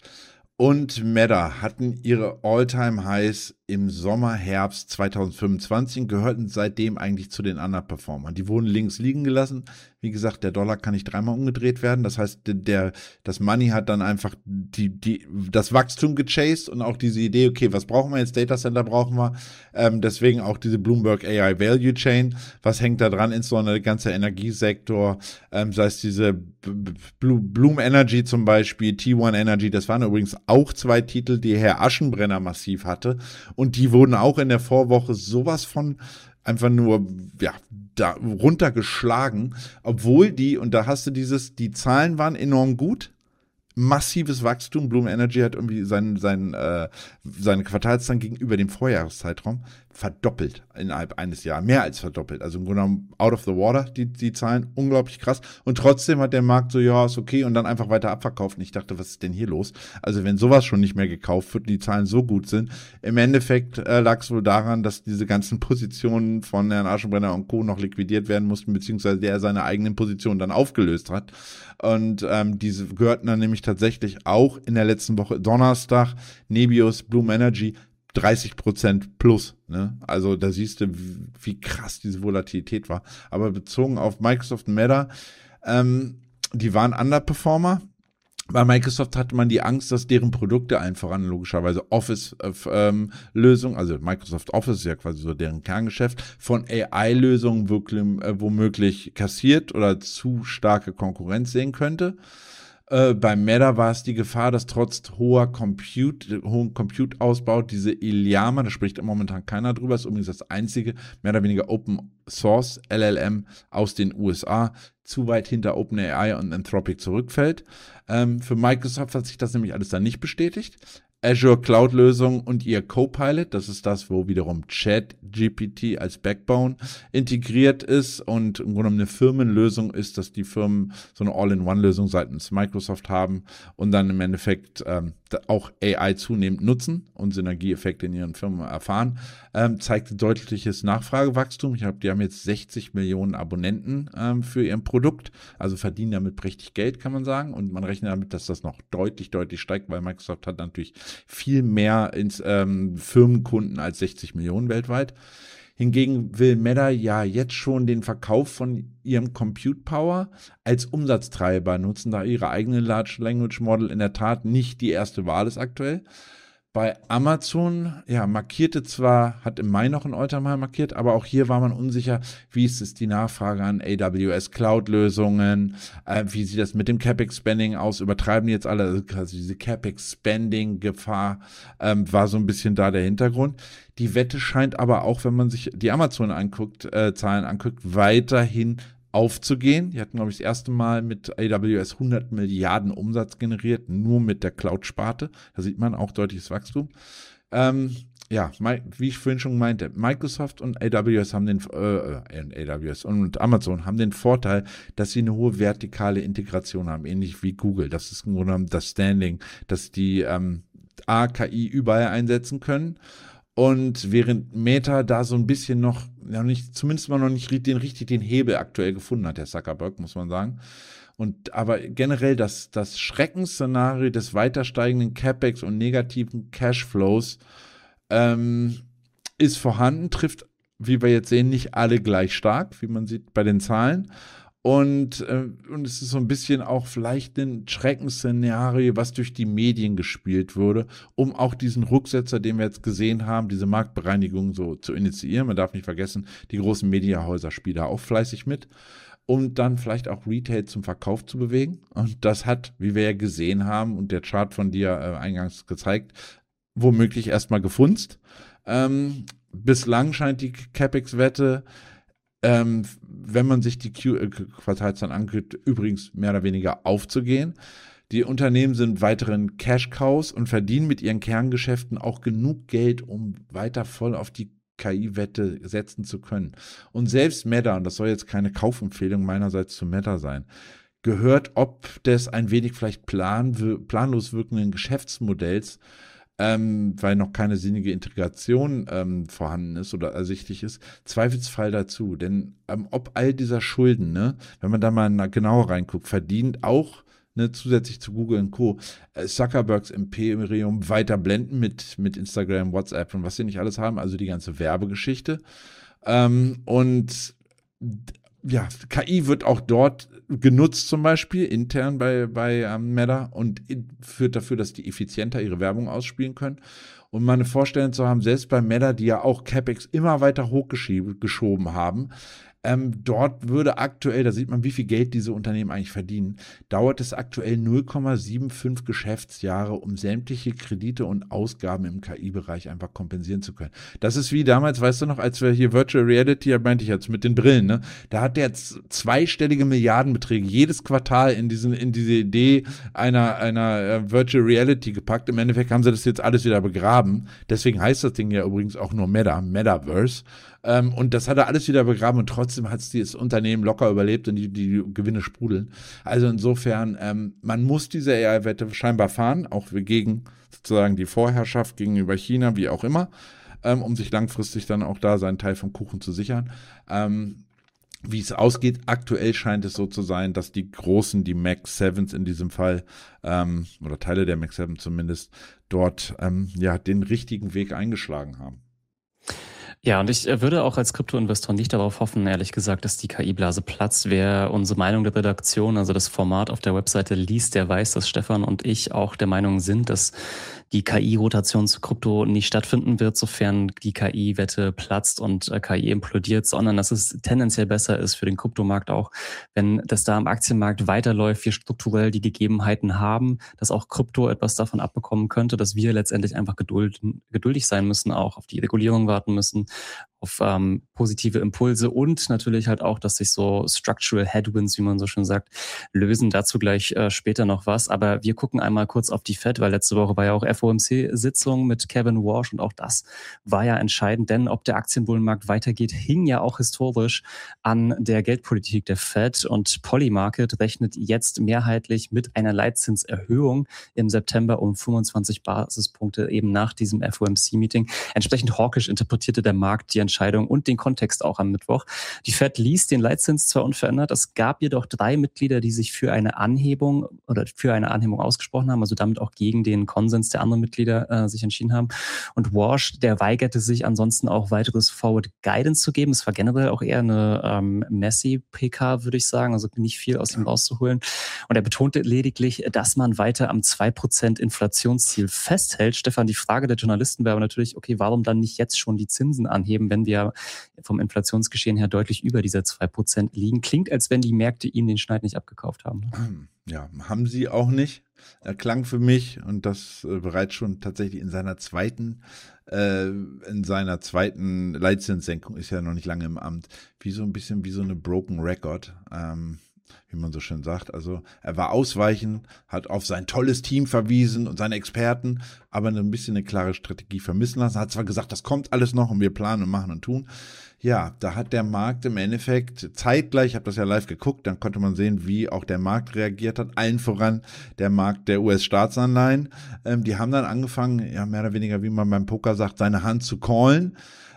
und Meta hatten ihre All-Time-Highs im Sommer, Herbst zweitausendfünfundzwanzig und gehörten seitdem eigentlich zu den Underperformern. Die wurden links liegen gelassen. Wie gesagt, der Dollar kann nicht dreimal umgedreht werden. Das heißt, der, das Money hat dann einfach die, die, das Wachstum gechased und auch diese Idee, okay, was brauchen wir jetzt? Data Center brauchen wir. Ähm, deswegen auch diese Bloomberg A I Value Chain. Was hängt da dran? Insbesondere der ganze Energiesektor, ähm, sei es diese Bloom Energy zum Beispiel, T eins Energy. Das waren übrigens auch zwei Titel, die Herr Aschenbrenner massiv hatte. Und die wurden auch in der Vorwoche sowas von einfach nur, ja, da runtergeschlagen, obwohl die, und da hast du dieses, die Zahlen waren enorm gut, massives Wachstum. Bloom Energy hat irgendwie sein, sein, äh, seine Quartalszahlen gegenüber dem Vorjahreszeitraum verdoppelt innerhalb eines Jahres, mehr als verdoppelt. Also im Grunde genommen out of the water, die, die Zahlen, unglaublich krass. Und trotzdem hat der Markt so, ja, ist okay, und dann einfach weiter abverkauft. Und ich dachte, was ist denn hier los? Also wenn sowas schon nicht mehr gekauft wird, die Zahlen so gut sind, im Endeffekt äh, lag es wohl daran, dass diese ganzen Positionen von Herrn Aschenbrenner und Co. noch liquidiert werden mussten, beziehungsweise der seine eigenen Positionen dann aufgelöst hat. Und ähm, diese gehörten dann nämlich tatsächlich auch in der letzten Woche Donnerstag, Nebius, Bloom Energy, dreißig Prozent plus. Ne? Also da siehst du, wie, wie krass diese Volatilität war. Aber bezogen auf Microsoft und Meta, ähm, die waren Underperformer. Bei Microsoft hatte man die Angst, dass deren Produkte, allen voran logischerweise Office-Lösungen, ähm, also Microsoft Office ist ja quasi so deren Kerngeschäft, von A I-Lösungen wirklich, äh, womöglich kassiert oder zu starke Konkurrenz sehen könnte. Äh, bei Meta war es die Gefahr, dass trotz hoher Compute, hohen Compute-Ausbau diese Llama, da spricht momentan keiner drüber, ist übrigens das einzige mehr oder weniger Open Source L L M aus den U S A, zu weit hinter OpenAI und Anthropic zurückfällt. Ähm, für Microsoft hat sich das nämlich alles dann nicht bestätigt. Azure Cloud-Lösung und ihr Copilot, das ist das, wo wiederum ChatGPT als Backbone integriert ist und im Grunde genommen eine Firmenlösung ist, dass die Firmen so eine All-in-One-Lösung seitens Microsoft haben und dann im Endeffekt ähm, auch A I zunehmend nutzen und Synergieeffekte in ihren Firmen erfahren, ähm, zeigt deutliches Nachfragewachstum. Ich glaube, die haben jetzt sechzig Millionen Abonnenten ähm, für ihr Produkt, also verdienen damit prächtig Geld, kann man sagen, und man rechnet damit, dass das noch deutlich, deutlich steigt, weil Microsoft hat natürlich viel mehr ins ähm, Firmenkunden als sechzig Millionen weltweit. Hingegen will Meta ja jetzt schon den Verkauf von ihrem Compute Power als Umsatztreiber nutzen, da ihre eigene Large Language Model in der Tat nicht die erste Wahl ist aktuell. Bei Amazon, ja, markierte zwar, hat im Mai noch ein All-Time-High markiert, aber auch hier war man unsicher, wie ist es die Nachfrage an A W S Cloud-Lösungen, äh, wie sieht das mit dem CapEx-Spending aus, übertreiben die jetzt alle, also quasi diese CapEx-Spending-Gefahr ähm, war so ein bisschen da der Hintergrund. Die Wette scheint aber auch, wenn man sich die Amazon anguckt, äh, Zahlen anguckt, weiterhin aufzugehen. Die hatten, glaube ich, das erste Mal mit A W S hundert Milliarden Umsatz generiert, nur mit der Cloud-Sparte. Da sieht man auch deutliches Wachstum. Ähm, ja, wie ich vorhin schon meinte, Microsoft und A W S haben den, äh, A W S und Amazon haben den Vorteil, dass sie eine hohe vertikale Integration haben, ähnlich wie Google. Das ist im Grunde genommen das Standing, dass die ähm, A, K I überall einsetzen können. Und während Meta da so ein bisschen noch, ja nicht, zumindest mal noch nicht den richtig den Hebel aktuell gefunden hat, der Zuckerberg, muss man sagen. Und aber generell das, das Schreckensszenario des weiter steigenden CapEx und negativen Cashflows ähm, ist vorhanden, trifft, wie wir jetzt sehen, nicht alle gleich stark, wie man sieht bei den Zahlen. Und, äh, und es ist so ein bisschen auch vielleicht ein Schreckensszenario, was durch die Medien gespielt wurde, um auch diesen Rücksetzer, den wir jetzt gesehen haben, diese Marktbereinigung so zu initiieren. Man darf nicht vergessen, die großen Mediahäuser spielen da auch fleißig mit, um dann vielleicht auch Retail zum Verkauf zu bewegen. Und das hat, wie wir ja gesehen haben und der Chart von dir äh, eingangs gezeigt, womöglich erstmal gefunzt. Ähm, bislang scheint die CapEx-Wette, Ähm, wenn man sich die Q- äh, Quartalszahlen anguckt, übrigens mehr oder weniger aufzugehen. Die Unternehmen sind weiteren Cash-Cows und verdienen mit ihren Kerngeschäften auch genug Geld, um weiter voll auf die K I-Wette setzen zu können. Und selbst Meta, und das soll jetzt keine Kaufempfehlung meinerseits zu Meta sein, gehört ob des ein wenig vielleicht plan, planlos wirkenden Geschäftsmodells, Ähm, weil noch keine sinnige Integration ähm, vorhanden ist oder ersichtlich ist, Zweifelsfall dazu. Denn ähm, ob all dieser Schulden, ne, wenn man da mal genauer reinguckt, verdient auch ne, zusätzlich zu Google und Co. Äh, Zuckerbergs Imperium weiter blenden mit, mit Instagram, WhatsApp und was sie nicht alles haben, also die ganze Werbegeschichte. Ähm, und ja, K I wird auch dort genutzt, zum Beispiel intern bei, bei ähm, Meta und in, führt dafür, dass die effizienter ihre Werbung ausspielen können. Und meine Vorstellung zu haben, selbst bei Meta, die ja auch CapEx immer weiter hochgeschoben haben, ähm, dort würde aktuell, da sieht man, wie viel Geld diese Unternehmen eigentlich verdienen, dauert es aktuell null Komma fünfundsiebzig Geschäftsjahre, um sämtliche Kredite und Ausgaben im K I-Bereich einfach kompensieren zu können. Das ist wie damals, weißt du noch, als wir hier Virtual Reality, meinte ich jetzt mit den Brillen, ne? Da hat der jetzt zweistellige Milliardenbeträge jedes Quartal in diesen, in diese Idee einer, einer äh, Virtual Reality gepackt. Im Endeffekt haben sie das jetzt alles wieder begraben. Deswegen heißt das Ding ja übrigens auch nur Meta, Metaverse. Ähm, und das hat er alles wieder begraben und trotzdem hat es dieses Unternehmen locker überlebt und die, die Gewinne sprudeln. Also insofern, ähm, man muss diese A I-Wette scheinbar fahren, auch gegen sozusagen die Vorherrschaft gegenüber China, wie auch immer, ähm, um sich langfristig dann auch da seinen Teil vom Kuchen zu sichern. Ähm, wie es ausgeht, aktuell scheint es so zu sein, dass die Großen, die Mac Sevens in diesem Fall, ähm, oder Teile der Mac Seven zumindest, dort ähm, ja den richtigen Weg eingeschlagen haben. Ja, und ich äh, würde auch als Kryptoinvestor nicht darauf hoffen, ehrlich gesagt, dass die K I-Blase platzt. Wer unsere Meinung der Redaktion, also das Format auf der Webseite liest, der weiß, dass Stefan und ich auch der Meinung sind, dass die K I-Rotation zu Krypto nicht stattfinden wird, sofern die K I-Wette platzt und äh, K I implodiert, sondern dass es tendenziell besser ist für den Kryptomarkt auch, wenn das da am Aktienmarkt weiterläuft, wir strukturell die Gegebenheiten haben, dass auch Krypto etwas davon abbekommen könnte, dass wir letztendlich einfach geduld, geduldig sein müssen, auch auf die Regulierung warten müssen, auf ähm, positive Impulse und natürlich halt auch, dass sich so Structural Headwinds, wie man so schön sagt, lösen. Dazu gleich äh, später noch was. Aber wir gucken einmal kurz auf die Fed, weil letzte Woche war ja auch F O M C-Sitzung mit Kevin Warsh und auch das war ja entscheidend, denn ob der Aktienbullenmarkt weitergeht, hing ja auch historisch an der Geldpolitik der Fed und Polymarket rechnet jetzt mehrheitlich mit einer Leitzinserhöhung im September um fünfundzwanzig Basispunkte eben nach diesem F O M C-Meeting. Entsprechend hawkisch interpretierte der Markt die Entscheidung und den Kontext auch am Mittwoch. Die Fed ließ den Leitzins zwar unverändert, es gab jedoch drei Mitglieder, die sich für eine Anhebung oder für eine Anhebung ausgesprochen haben, also damit auch gegen den Konsens der anderen Mitglieder äh, sich entschieden haben. Und Warsh, der weigerte sich ansonsten auch weiteres Forward Guidance zu geben. Es war generell auch eher eine ähm, messy P K, würde ich sagen, also nicht viel aus ihm rauszuholen. Und er betonte lediglich, dass man weiter am zwei Prozent Inflationsziel festhält. Stefan, die Frage der Journalisten wäre aber natürlich, okay, warum dann nicht jetzt schon die Zinsen anheben, wenn wir vom Inflationsgeschehen her deutlich über dieser zwei Prozent liegen? Klingt, als wenn die Märkte ihm den Schneid nicht abgekauft haben. Ja, haben sie auch nicht. Er klang für mich, und das äh, bereits schon tatsächlich in seiner zweiten, äh, in seiner zweiten Leitzinssenkung, ist ja noch nicht lange im Amt, wie so ein bisschen wie so eine Broken Record. Ähm, wie man so schön sagt. Also er war ausweichend, hat auf sein tolles Team verwiesen und seine Experten, aber ein bisschen eine klare Strategie vermissen lassen. Hat zwar gesagt, das kommt alles noch und wir planen und machen und tun. Ja, da hat der Markt im Endeffekt zeitgleich, ich habe das ja live geguckt, dann konnte man sehen, wie auch der Markt reagiert hat. Allen voran der Markt der U S-Staatsanleihen. Ähm, die haben dann angefangen, ja mehr oder weniger, wie man beim Poker sagt, seine Hand zu callen.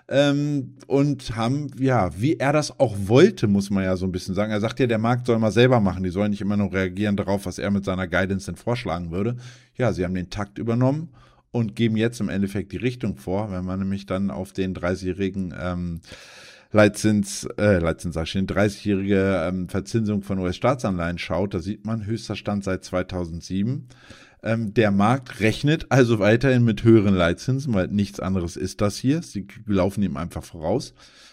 Ähm, und haben, ja, wie er das auch wollte, muss man ja so ein bisschen sagen. Er sagt ja, der Markt soll mal selber machen, die sollen nicht immer nur reagieren darauf, was er mit seiner Guidance denn vorschlagen würde. Ja, sie haben den Takt übernommen und geben jetzt im Endeffekt die Richtung vor, wenn man nämlich dann auf den dreißigjährigen ähm, Leitzins, äh, Leitzins sag ich schon, dreißigjährige ähm, Verzinsung von U S-Staatsanleihen schaut, da sieht man höchster Stand seit zweitausendsieben. Ähm, der Markt rechnet also weiterhin mit höheren Leitzinsen, weil nichts anderes ist das hier. Sie laufen ihm einfach voraus.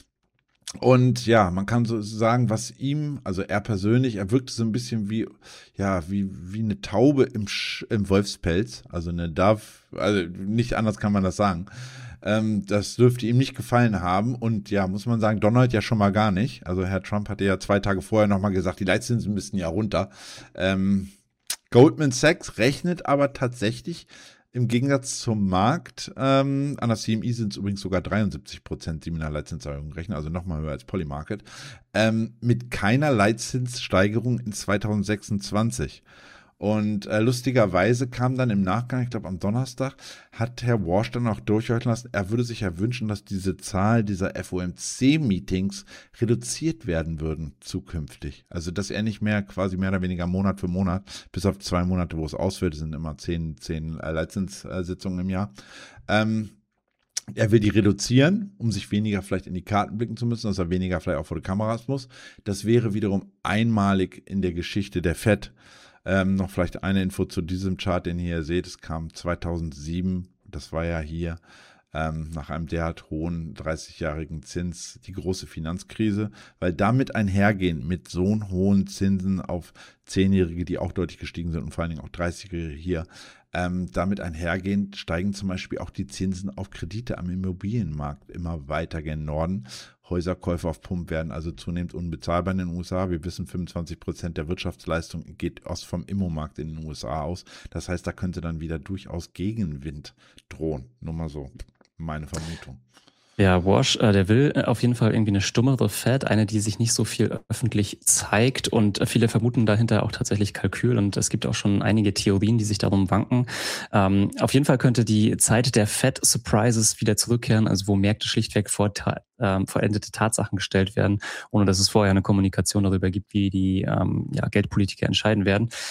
Und ja, man kann so sagen, was ihm, also er persönlich, er wirkte so ein bisschen wie, ja, wie, wie eine Taube im, Sch- im Wolfspelz, also eine Dove, also nicht anders kann man das sagen. Ähm, das dürfte ihm nicht gefallen haben und ja, muss man sagen, Donald ja schon mal gar nicht. Also Herr Trump hatte ja zwei Tage vorher nochmal gesagt, die Leitzinsen müssten ja runter. Ähm, Goldman Sachs rechnet aber tatsächlich im Gegensatz zum Markt, ähm, an der C M E sind es übrigens sogar dreiundsiebzig Prozent, die mit einer Leitzinserhöhung rechnen, also nochmal höher als Polymarket, ähm, mit keiner Leitzinssteigerung in zweitausendsechsundzwanzig. Und äh, lustigerweise kam dann im Nachgang, ich glaube am Donnerstag, hat Herr Warsh dann auch durchhören lassen, er würde sich ja wünschen, dass diese Zahl dieser F O M C-Meetings reduziert werden würden zukünftig. Also dass er nicht mehr quasi mehr oder weniger Monat für Monat, bis auf zwei Monate, wo es ausfällt, sind immer zehn, zehn äh, Leitzinssitzungen im Jahr, ähm, er will die reduzieren, um sich weniger vielleicht in die Karten blicken zu müssen, dass er weniger vielleicht auch vor die Kameras muss. Das wäre wiederum einmalig in der Geschichte der Fed. Ähm, noch vielleicht eine Info zu diesem Chart, den ihr hier seht. Es kam zweitausendsieben, das war ja hier ähm, nach einem derart hohen dreißigjährigen Zins die große Finanzkrise, weil damit einhergehend mit so hohen Zinsen auf Zehnjährige, die auch deutlich gestiegen sind und vor allen Dingen auch dreißigjährige hier, ähm, damit einhergehend steigen zum Beispiel auch die Zinsen auf Kredite am Immobilienmarkt immer weiter gen Norden. Häuserkäufe auf Pump werden also zunehmend unbezahlbar in den U S A. Wir wissen, fünfundzwanzig Prozent der Wirtschaftsleistung geht aus vom Immomarkt in den U S A aus. Das heißt, da könnte dann wieder durchaus Gegenwind drohen. Nur mal so meine Vermutung. Ja, Warsh, äh, der will äh, auf jeden Fall irgendwie eine stummere Fed, eine, die sich nicht so viel öffentlich zeigt und äh, viele vermuten dahinter auch tatsächlich Kalkül und es gibt auch schon einige Theorien, die sich darum wanken. Ähm, auf jeden Fall könnte die Zeit der Fed-Surprises wieder zurückkehren, also wo Märkte schlichtweg vor ta- ähm, vollendete Tatsachen gestellt werden, ohne dass es vorher eine Kommunikation darüber gibt, wie die ähm, ja, Geldpolitiker entscheiden werden.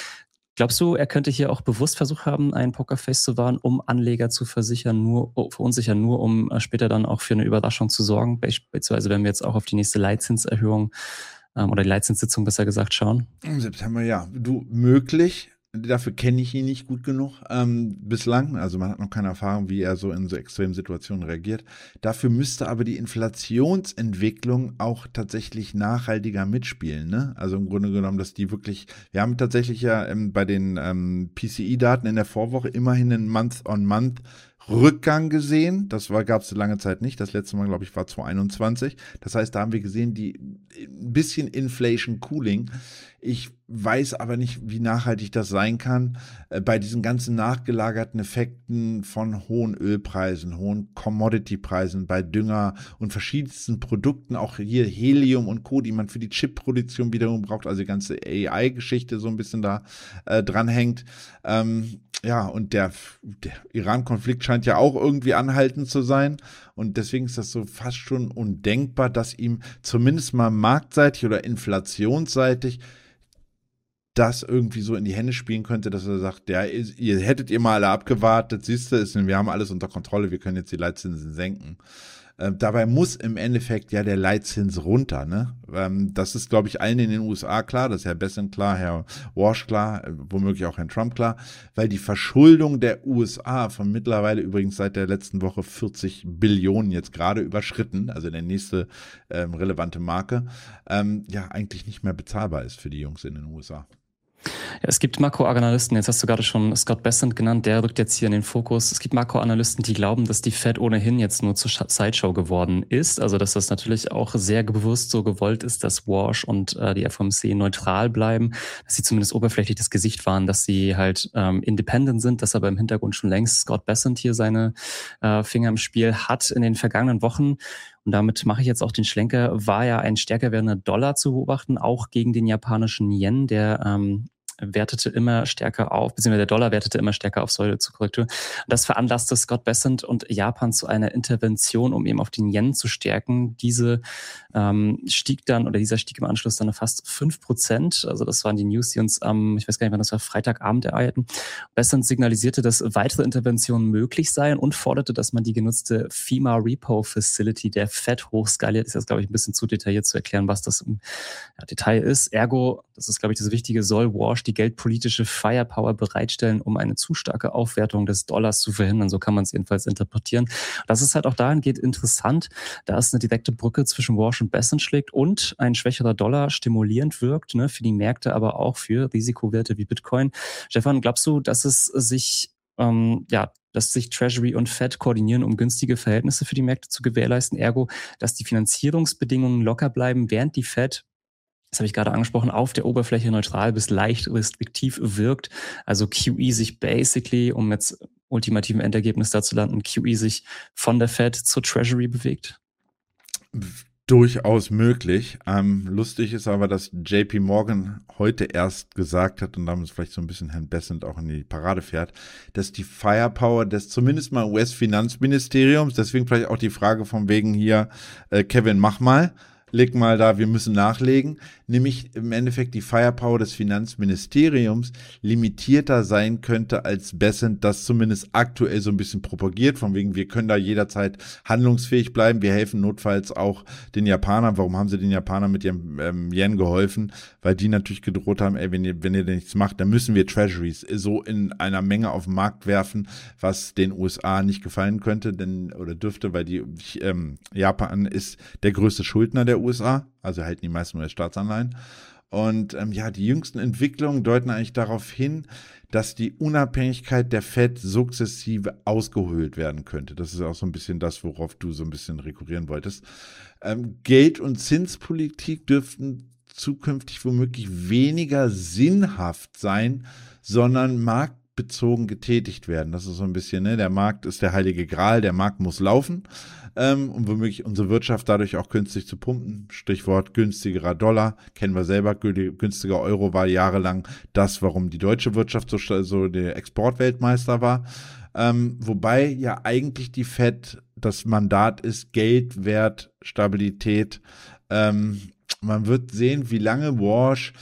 Glaubst du, er könnte hier auch bewusst versucht haben, ein Pokerface zu wahren, um Anleger zu versichern, nur oh, verunsichern, nur um äh, später dann auch für eine Überraschung zu sorgen? Beispielsweise, wenn wir jetzt auch auf die nächste Leitzinserhöhung ähm, oder die Leitzinssitzung besser gesagt schauen. Im September, ja. Du, möglich. Dafür kenne ich ihn nicht gut genug ähm, bislang. Also man hat noch keine Erfahrung, wie er so in so extremen Situationen reagiert. Dafür müsste aber die Inflationsentwicklung auch tatsächlich nachhaltiger mitspielen. Ne? Also im Grunde genommen, dass die wirklich, wir haben tatsächlich ja ähm, bei den ähm, P C I-Daten in der Vorwoche immerhin einen Month-on-Month Rückgang gesehen. Das gab es lange Zeit nicht. Das letzte Mal, glaube ich, war zwanzig einundzwanzig. Das heißt, da haben wir gesehen, die ein bisschen Inflation Cooling. Ich weiß aber nicht, wie nachhaltig das sein kann äh, bei diesen ganzen nachgelagerten Effekten von hohen Ölpreisen, hohen Commodity-Preisen bei Dünger und verschiedensten Produkten, auch hier Helium und Co., die man für die Chip-Produktion wiederum braucht, also die ganze A I-Geschichte so ein bisschen da äh, dranhängt. Ähm, ja, und der, der Iran-Konflikt scheint ja auch irgendwie anhaltend zu sein. Und deswegen ist das so fast schon undenkbar, dass ihm zumindest mal marktseitig oder inflationsseitig das irgendwie so in die Hände spielen könnte, dass er sagt, ja, ihr hättet ihr mal alle abgewartet, siehst du, wir haben alles unter Kontrolle, wir können jetzt die Leitzinsen senken. Äh, dabei muss im Endeffekt ja der Leitzins runter, ne? Ähm, das ist, glaube ich, allen in den U S A klar, das ist Herr Bessent klar, Herr Walsh klar, äh, womöglich auch Herrn Trump klar, weil die Verschuldung der U S A von mittlerweile übrigens seit der letzten Woche vierzig Billionen jetzt gerade überschritten, also der nächste ähm, relevante Marke, ähm, ja eigentlich nicht mehr bezahlbar ist für die Jungs in den U S A. Ja, es gibt Makroanalysten, jetzt hast du gerade schon Scott Bessent genannt, der rückt jetzt hier in den Fokus. Es gibt Makroanalysten, die glauben, dass die Fed ohnehin jetzt nur zur Sideshow geworden ist. Also dass das natürlich auch sehr bewusst so gewollt ist, dass Walsh und äh, die F O M C neutral bleiben, dass sie zumindest oberflächlich das Gesicht wahren, dass sie halt ähm, independent sind, dass aber im Hintergrund schon längst Scott Bessent hier seine äh, Finger im Spiel hat in den vergangenen Wochen. Und damit mache ich jetzt auch den Schlenker, war ja ein stärker werdender Dollar zu beobachten, auch gegen den japanischen Yen, der ähm, wertete immer stärker auf, beziehungsweise der Dollar wertete immer stärker auf, Säule zur Korrektur. Und das veranlasste Scott Bessent und Japan zu einer Intervention, um eben auf den Yen zu stärken. Diese ähm, stieg dann, oder dieser stieg im Anschluss dann fast fünf Prozent. Also das waren die News, die uns am, ich weiß gar nicht, wann das war, Freitagabend ereilten. Bessent signalisierte, dass weitere Interventionen möglich seien und forderte, dass man die genutzte FEMA Repo Facility der Fed hochskaliert. Das ist jetzt, glaube ich, ein bisschen zu detailliert zu erklären, was das im ja, Detail ist. Ergo, das ist, glaube ich, das Wichtige, soll Walsh die geldpolitische Firepower bereitstellen, um eine zu starke Aufwertung des Dollars zu verhindern. So kann man es jedenfalls interpretieren. Das ist halt auch dahingehend interessant, da es eine direkte Brücke zwischen Walsh und Bessent schlägt und ein schwächerer Dollar stimulierend wirkt, ne, für die Märkte, aber auch für Risikowerte wie Bitcoin. Stefan, glaubst du, dass es sich, ähm, ja, dass sich Treasury und Fed koordinieren, um günstige Verhältnisse für die Märkte zu gewährleisten? Ergo, dass die Finanzierungsbedingungen locker bleiben, während die Fed, das habe ich gerade angesprochen, auf der Oberfläche neutral bis leicht restriktiv wirkt. Also Q E sich basically, um jetzt ultimativen Endergebnis da zu landen, Q E sich von der Fed zur Treasury bewegt? Durchaus möglich. Ähm, lustig ist aber, dass J P Morgan heute erst gesagt hat und damit vielleicht so ein bisschen Herrn Bessent auch in die Parade fährt, dass die Firepower des zumindest mal U S-Finanzministeriums, deswegen vielleicht auch die Frage von wegen hier, äh, Kevin, mach mal, leg mal da, wir müssen nachlegen, nämlich im Endeffekt die Firepower des Finanzministeriums limitierter sein könnte, als Bessent das zumindest aktuell so ein bisschen propagiert, von wegen, wir können da jederzeit handlungsfähig bleiben, wir helfen notfalls auch den Japanern. Warum haben sie den Japanern mit ihrem ähm, Yen geholfen? Weil die natürlich gedroht haben, ey, wenn ihr, wenn ihr da nichts macht, dann müssen wir Treasuries so in einer Menge auf den Markt werfen, was den U S A nicht gefallen könnte, denn oder dürfte, weil die ähm, Japan ist der größte Schuldner der U S A, also halten die meisten U S-Staatsanleihen. Und ähm, ja, die jüngsten Entwicklungen deuten eigentlich darauf hin, dass die Unabhängigkeit der Fed sukzessive ausgehöhlt werden könnte. Das ist auch so ein bisschen das, worauf du so ein bisschen rekurrieren wolltest. Ähm, Geld- und Zinspolitik dürften zukünftig womöglich weniger sinnhaft sein, sondern marktbezogen getätigt werden. Das ist so ein bisschen, ne, der Markt ist der heilige Gral, der Markt muss laufen. Ähm, um womöglich unsere Wirtschaft dadurch auch günstig zu pumpen. Stichwort günstigerer Dollar, kennen wir selber, günstiger Euro war jahrelang das, warum die deutsche Wirtschaft so, so der Exportweltmeister war. Ähm, wobei ja eigentlich die Fed das Mandat ist, Geld, Wert, Stabilität. Ähm, man wird sehen, wie lange Walsh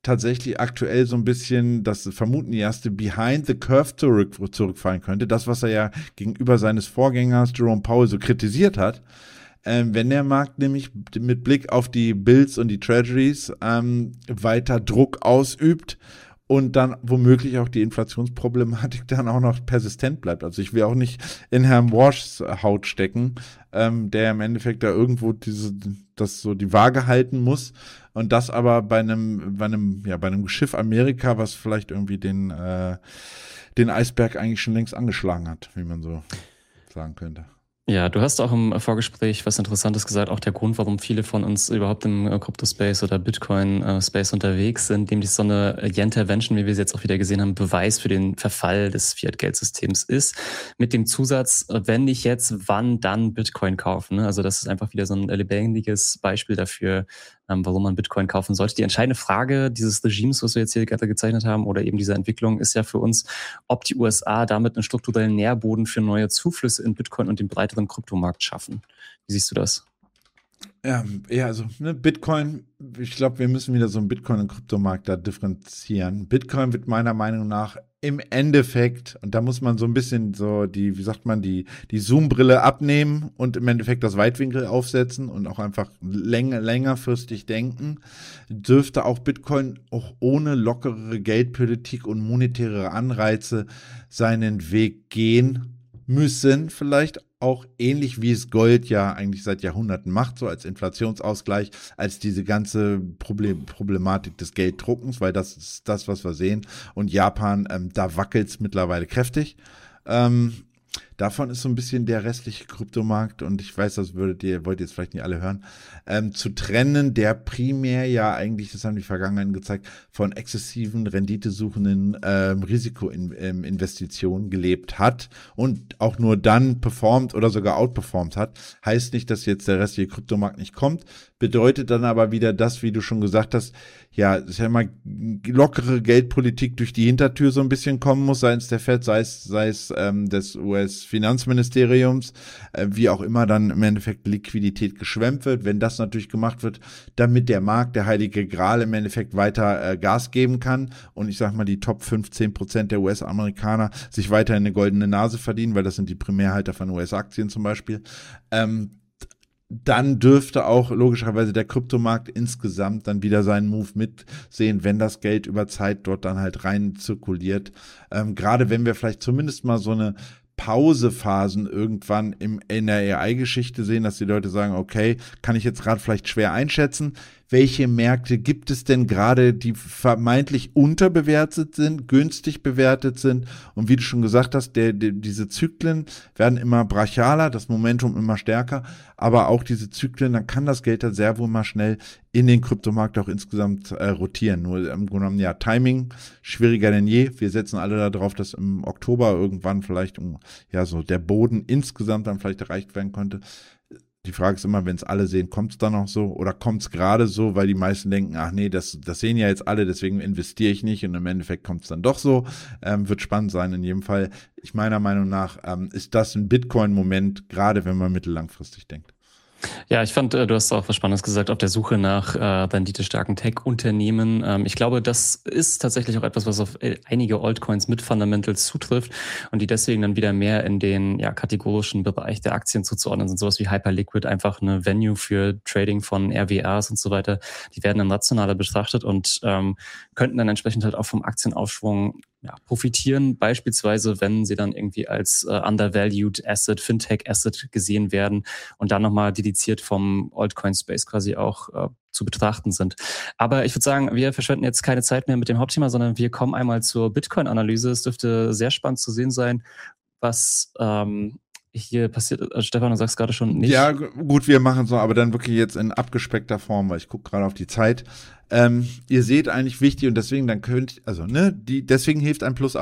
tatsächlich aktuell so ein bisschen, das vermuten die erste, behind the curve zurück, zurückfallen könnte. Das, was er ja gegenüber seines Vorgängers Jerome Powell so kritisiert hat. Ähm, wenn der Markt nämlich mit Blick auf die Bills und die Treasuries ähm, weiter Druck ausübt und dann womöglich auch die Inflationsproblematik dann auch noch persistent bleibt. Also ich will auch nicht in Herrn Walshs Haut stecken, ähm, der im Endeffekt da irgendwo diese, das so die Waage halten muss und das aber bei einem, bei einem, ja, bei einem Schiff Amerika, was vielleicht irgendwie den, äh, den Eisberg eigentlich schon längst angeschlagen hat, wie man so sagen könnte. Ja, du hast auch im Vorgespräch was Interessantes gesagt, auch der Grund, warum viele von uns überhaupt im Crypto-Space oder Bitcoin-Space unterwegs sind, nämlich so eine Intervention, wie wir sie jetzt auch wieder gesehen haben, Beweis für den Verfall des Fiat-Geldsystems ist, mit dem Zusatz, wenn nicht jetzt, wann dann Bitcoin kaufen. Also das ist einfach wieder so ein lebendiges Beispiel dafür, warum man Bitcoin kaufen sollte. Die entscheidende Frage dieses Regimes, was wir jetzt hier gerade gezeichnet haben, oder eben dieser Entwicklung, ist ja für uns, ob die U S A damit einen strukturellen Nährboden für neue Zuflüsse in Bitcoin und den breiteren Kryptomarkt schaffen. Wie siehst du das? Ja, ja, also ne, Bitcoin, ich glaube, wir müssen wieder so einen Bitcoin- und Kryptomarkt da differenzieren. Bitcoin wird meiner Meinung nach im Endeffekt, und da muss man so ein bisschen so die, wie sagt man, die, die Zoom-Brille abnehmen und im Endeffekt das Weitwinkel aufsetzen und auch einfach länger, längerfristig denken, dürfte auch Bitcoin auch ohne lockere Geldpolitik und monetäre Anreize seinen Weg gehen müssen, vielleicht auch ähnlich wie es Gold ja eigentlich seit Jahrhunderten macht, so als Inflationsausgleich, als diese ganze Problem, Problematik des Gelddruckens, weil das ist das, was wir sehen. Und Japan, ähm, da wackelt es mittlerweile kräftig. Ähm, davon ist so ein bisschen der restliche Kryptomarkt, und ich weiß, das würdet ihr, wollt ihr jetzt vielleicht nicht alle hören, ähm, zu trennen, der primär ja eigentlich, das haben die Vergangenheiten gezeigt, von exzessiven, renditesuchenden ähm, Risikoinvestitionen gelebt hat und auch nur dann performt oder sogar outperformt hat. Heißt nicht, dass jetzt der restliche Kryptomarkt nicht kommt, bedeutet dann aber wieder das, wie du schon gesagt hast, ja, es ist ja immer lockere Geldpolitik durch die Hintertür so ein bisschen kommen muss, sei es der Fed, sei es, sei es ähm, des U S-Finanzministeriums, äh, wie auch immer dann im Endeffekt Liquidität geschwemmt wird. Wenn das natürlich gemacht wird, damit der Markt, der heilige Gral im Endeffekt weiter äh, Gas geben kann und ich sag mal die Top fünfzehn Prozent der U S-Amerikaner sich weiter eine goldene Nase verdienen, weil das sind die Primärhalter von U S-Aktien zum Beispiel, ähm, dann dürfte auch logischerweise der Kryptomarkt insgesamt dann wieder seinen Move mitsehen, wenn das Geld über Zeit dort dann halt rein zirkuliert. Ähm, gerade wenn wir vielleicht zumindest mal so eine Pausephasen irgendwann im, in der A I-Geschichte sehen, dass die Leute sagen, okay, kann ich jetzt gerade vielleicht schwer einschätzen, welche Märkte gibt es denn gerade, die vermeintlich unterbewertet sind, günstig bewertet sind, und wie du schon gesagt hast, der, der, diese Zyklen werden immer brachialer, das Momentum immer stärker, aber auch diese Zyklen, dann kann das Geld dann sehr wohl mal schnell in den Kryptomarkt auch insgesamt äh, rotieren. Nur im Grunde genommen, ja, Timing schwieriger denn je. Wir setzen alle darauf, dass im Oktober irgendwann vielleicht ja so der Boden insgesamt dann vielleicht erreicht werden könnte. Die Frage ist immer, wenn es alle sehen, kommt es dann auch so oder kommt es gerade so, weil die meisten denken, ach nee, das, das sehen ja jetzt alle, deswegen investiere ich nicht, und im Endeffekt kommt es dann doch so. Ähm, wird spannend sein in jedem Fall. Ich meiner Meinung nach ähm, ist das ein Bitcoin-Moment, gerade wenn man mittellangfristig denkt. Ja, ich fand, du hast auch was Spannendes gesagt, auf der Suche nach äh, renditestarken Tech-Unternehmen. Ähm, ich glaube, das ist tatsächlich auch etwas, was auf einige Altcoins mit Fundamentals zutrifft und die deswegen dann wieder mehr in den ja, kategorischen Bereich der Aktien zuzuordnen sind. Sowas wie Hyperliquid, einfach eine Venue für Trading von R W As und so weiter. Die werden dann rationaler betrachtet und ähm, könnten dann entsprechend halt auch vom Aktienaufschwung ja, profitieren, beispielsweise wenn sie dann irgendwie als äh, undervalued Asset, Fintech Asset gesehen werden und dann nochmal dediziert vom Altcoin-Space quasi auch äh, zu betrachten sind. Aber ich würde sagen, wir verschwenden jetzt keine Zeit mehr mit dem Hauptthema, sondern wir kommen einmal zur Bitcoin-Analyse. Es dürfte sehr spannend zu sehen sein, was ähm, hier passiert. Also Stefan, du sagst gerade schon nicht. Ja, gut, wir machen so, aber dann wirklich jetzt in abgespeckter Form, weil ich gucke gerade auf die Zeit. Ähm, ihr seht eigentlich wichtig, und deswegen dann könnt, also ne, die, deswegen hilft ein Plus-Abo.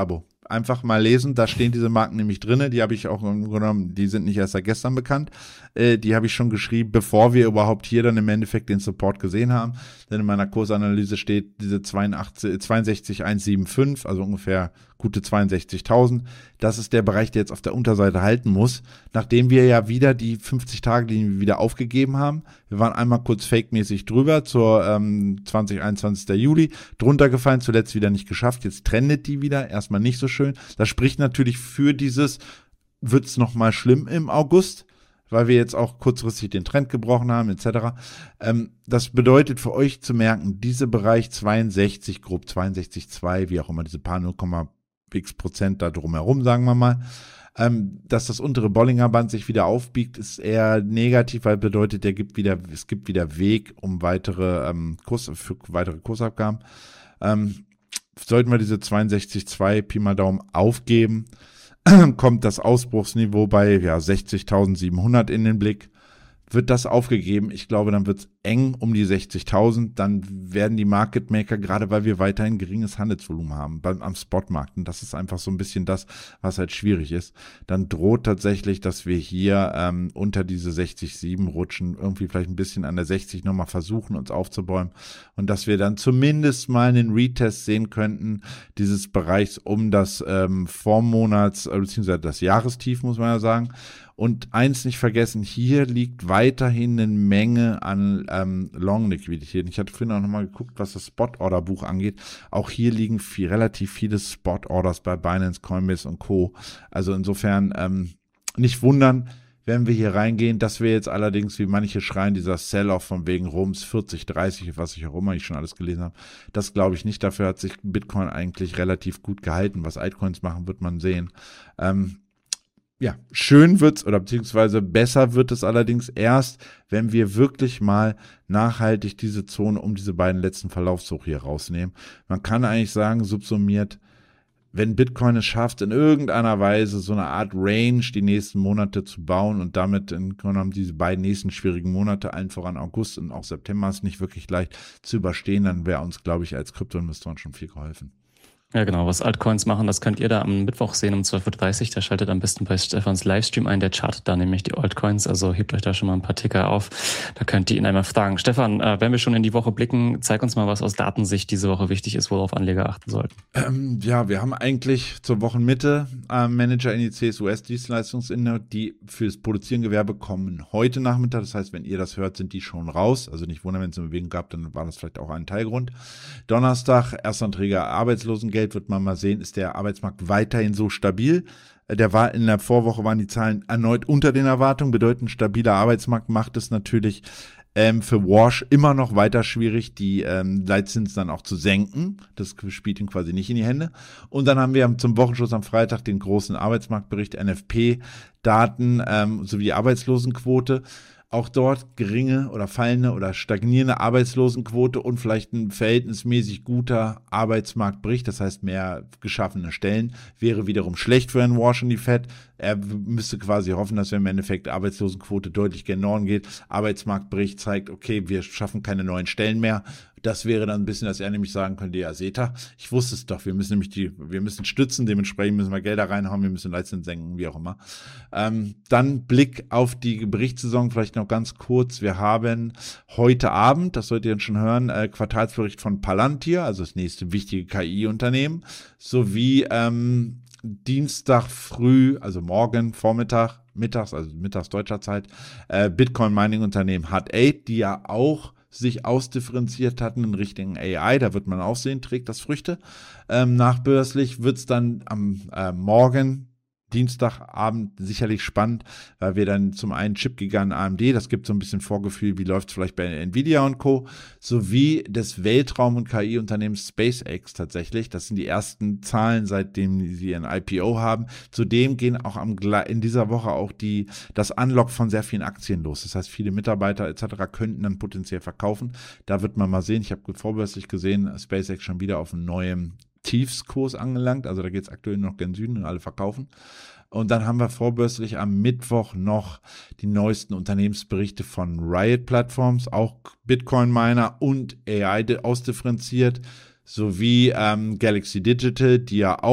einfach mal lesen, da stehen diese Marken nämlich drin, die habe ich auch genommen, die sind nicht erst seit gestern bekannt, äh, die habe ich schon geschrieben, bevor wir überhaupt hier dann im Endeffekt den Support gesehen haben, denn in meiner Kursanalyse steht diese zweiundachtzig, zweiundsechzig Komma hundertfünfundsiebzig, also ungefähr gute zweiundsechzigtausend, das ist der Bereich, der jetzt auf der Unterseite halten muss, nachdem wir ja wieder die fünfzig-Tage-Linie wieder aufgegeben haben. Wir waren einmal kurz fake-mäßig drüber zur ähm, zwanzig einundzwanzigsten Juli, drunter gefallen, zuletzt wieder nicht geschafft, jetzt trendet die wieder, erstmal nicht so schön. Das spricht natürlich für dieses, wird es nochmal schlimm im August, weil wir jetzt auch kurzfristig den Trend gebrochen haben, et cetera. Ähm, das bedeutet für euch zu merken, dieser Bereich zweiundsechzig, grob zweiundsechzig Komma zwei, wie auch immer, diese paar null Komma x Prozent da drumherum, sagen wir mal, ähm, dass das untere Bollinger Band sich wieder aufbiegt, ist eher negativ, weil bedeutet, der gibt wieder, es gibt wieder Weg um weitere ähm, Kurs, für weitere Kursabgaben. Ähm, sollten wir diese zweiundsechzig Komma zwei Pi mal Daumen aufgeben, kommt das Ausbruchsniveau bei ja, sechzigtausendsiebenhundert in den Blick. Wird das aufgegeben, ich glaube, dann wird es eng um die sechzigtausend, dann werden die Market Maker, gerade weil wir weiterhin geringes Handelsvolumen haben beim, am Spotmarkt, und das ist einfach so ein bisschen das, was halt schwierig ist, dann droht tatsächlich, dass wir hier ähm, unter diese sechzig Komma sieben rutschen, irgendwie vielleicht ein bisschen an der sechzig nochmal versuchen, uns aufzubäumen, und dass wir dann zumindest mal einen Retest sehen könnten, dieses Bereichs um das ähm, Vormonats- bzw. das Jahrestief, muss man ja sagen. Und eins nicht vergessen, hier liegt weiterhin eine Menge an ähm, Long-Liquidität. Ich hatte vorhin auch nochmal geguckt, was das Spot-Order-Buch angeht. Auch hier liegen viel, relativ viele Spot-Orders bei Binance, Coinbase und Co. Also insofern ähm, nicht wundern, wenn wir hier reingehen. Das wäre jetzt allerdings, wie manche schreien, dieser Sell-Off von wegen Rums vierzig, dreißig, was ich auch immer ich schon alles gelesen habe. Das glaube ich nicht. Dafür hat sich Bitcoin eigentlich relativ gut gehalten. Was Altcoins machen, wird man sehen. Ähm, Ja, schön wird's oder beziehungsweise besser wird es allerdings erst, wenn wir wirklich mal nachhaltig diese Zone um diese beiden letzten Verlaufshoch hier rausnehmen. Man kann eigentlich sagen, subsumiert, wenn Bitcoin es schafft, in irgendeiner Weise so eine Art Range die nächsten Monate zu bauen und damit in genommen diese beiden nächsten schwierigen Monate, allen voran August und auch September, ist nicht wirklich leicht zu überstehen, dann wäre uns, glaube ich, als Kryptoinvestoren schon viel geholfen. Ja, genau. Was Altcoins machen, das könnt ihr da am Mittwoch sehen um zwölf Uhr dreißig. Da schaltet am besten bei Stefans Livestream ein. Der chartet da nämlich die Altcoins. Also hebt euch da schon mal ein paar Ticker auf. Da könnt ihr ihn einmal fragen. Stefan, äh, wenn wir schon in die Woche blicken, zeig uns mal, was aus Datensicht diese Woche wichtig ist, worauf Anleger achten sollten. Ähm, ja, wir haben eigentlich zur Wochenmitte äh, Manager-Indizes U S-Dienstleistungsindex, die fürs Produzierengewerbe kommen heute Nachmittag. Das heißt, wenn ihr das hört, sind die schon raus. Also nicht wundern, wenn es eine Bewegung gab, dann war das vielleicht auch ein Teilgrund. Donnerstag, Erstanträger Arbeitslosengeld. Wird man mal sehen, ist der Arbeitsmarkt weiterhin so stabil. Der war in der Vorwoche, waren die Zahlen erneut unter den Erwartungen, bedeutend stabiler Arbeitsmarkt macht es natürlich ähm, für Wash immer noch weiter schwierig, die ähm, Leitzinsen dann auch zu senken. Das spielt ihm quasi nicht in die Hände. Und dann haben wir zum Wochenschluss am Freitag den großen Arbeitsmarktbericht, N F P-Daten ähm, sowie die Arbeitslosenquote. Auch dort geringe oder fallende oder stagnierende Arbeitslosenquote und vielleicht ein verhältnismäßig guter Arbeitsmarktbericht, das heißt mehr geschaffene Stellen, wäre wiederum schlecht für einen Wash und die Fed. Er müsste quasi hoffen, dass wir im Endeffekt Arbeitslosenquote deutlich gen Norden geht. Arbeitsmarktbericht zeigt, okay, wir schaffen keine neuen Stellen mehr. Das wäre dann ein bisschen, dass er nämlich sagen könnte, ja, seht ihr, ich wusste es doch, wir müssen nämlich die, wir müssen stützen, dementsprechend müssen wir Gelder reinhauen, wir müssen Leitzinsen senken, wie auch immer. Ähm, dann Blick auf die Berichtssaison, vielleicht noch ganz kurz. Wir haben heute Abend, das solltet ihr schon hören, äh, Quartalsbericht von Palantir, also das nächste wichtige K I-Unternehmen, sowie ähm, Dienstag früh, also morgen Vormittag, mittags, also mittags deutscher Zeit, äh, Bitcoin-Mining-Unternehmen Hut acht, die ja auch sich ausdifferenziert hatten in Richtung A I, da wird man auch sehen, trägt das Früchte. Ähm, nachbörslich wird es dann am äh, Morgen, Dienstagabend sicherlich spannend, weil wir dann zum einen Chip-Gigant A M D, das gibt so ein bisschen Vorgefühl, wie läuft es vielleicht bei Nvidia und Co., sowie des Weltraum- und K I-Unternehmens SpaceX tatsächlich. Das sind die ersten Zahlen, seitdem sie ein I P O haben. Zudem gehen auch am, in dieser Woche auch die, das Unlock von sehr vielen Aktien los. Das heißt, viele Mitarbeiter et cetera könnten dann potenziell verkaufen. Da wird man mal sehen. Ich habe vorbörslich gesehen, SpaceX schon wieder auf einem neuen Tiefskurs angelangt, also da geht es aktuell noch gen Süden und alle verkaufen. Und dann haben wir vorbörslich am Mittwoch noch die neuesten Unternehmensberichte von Riot Platforms, auch Bitcoin-Miner und A I ausdifferenziert, sowie ähm, Galaxy Digital, die ja auch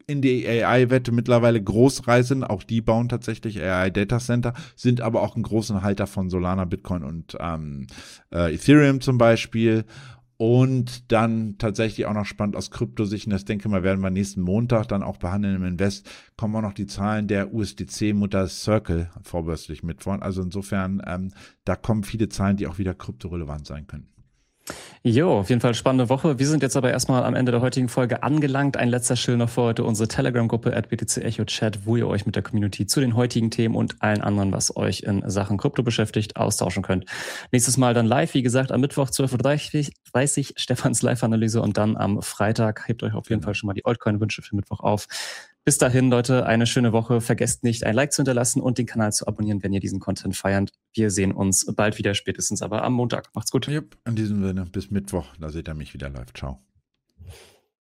in die A I-Wette mittlerweile groß rein sind. Auch die bauen tatsächlich A I-Data-Center, sind aber auch ein großer Halter von Solana, Bitcoin und ähm, äh, Ethereum zum Beispiel. Und dann tatsächlich auch noch spannend aus Kryptosicht, das denke mal, werden wir nächsten Montag dann auch behandeln im Invest, kommen auch noch die Zahlen der U S D C-Mutter Circle vorbörslich mit vor. Also insofern, ähm, da kommen viele Zahlen, die auch wieder kryptorelevant sein können. Jo, auf jeden Fall spannende Woche. Wir sind jetzt aber erstmal am Ende der heutigen Folge angelangt. Ein letzter Schild noch für heute, unsere Telegram-Gruppe at B T C Echo Chat, wo ihr euch mit der Community zu den heutigen Themen und allen anderen, was euch in Sachen Krypto beschäftigt, austauschen könnt. Nächstes Mal dann live, wie gesagt, am Mittwoch zwölf Uhr dreißig, Stefans Live-Analyse und dann am Freitag hebt euch auf jeden Fall schon mal die Altcoin-Wünsche für Mittwoch auf. Bis dahin, Leute, eine schöne Woche. Vergesst nicht, ein Like zu hinterlassen und den Kanal zu abonnieren, wenn ihr diesen Content feiert. Wir sehen uns bald wieder, spätestens aber am Montag. Macht's gut. Yep, in diesem Sinne, bis Mittwoch, da seht ihr mich wieder live. Ciao.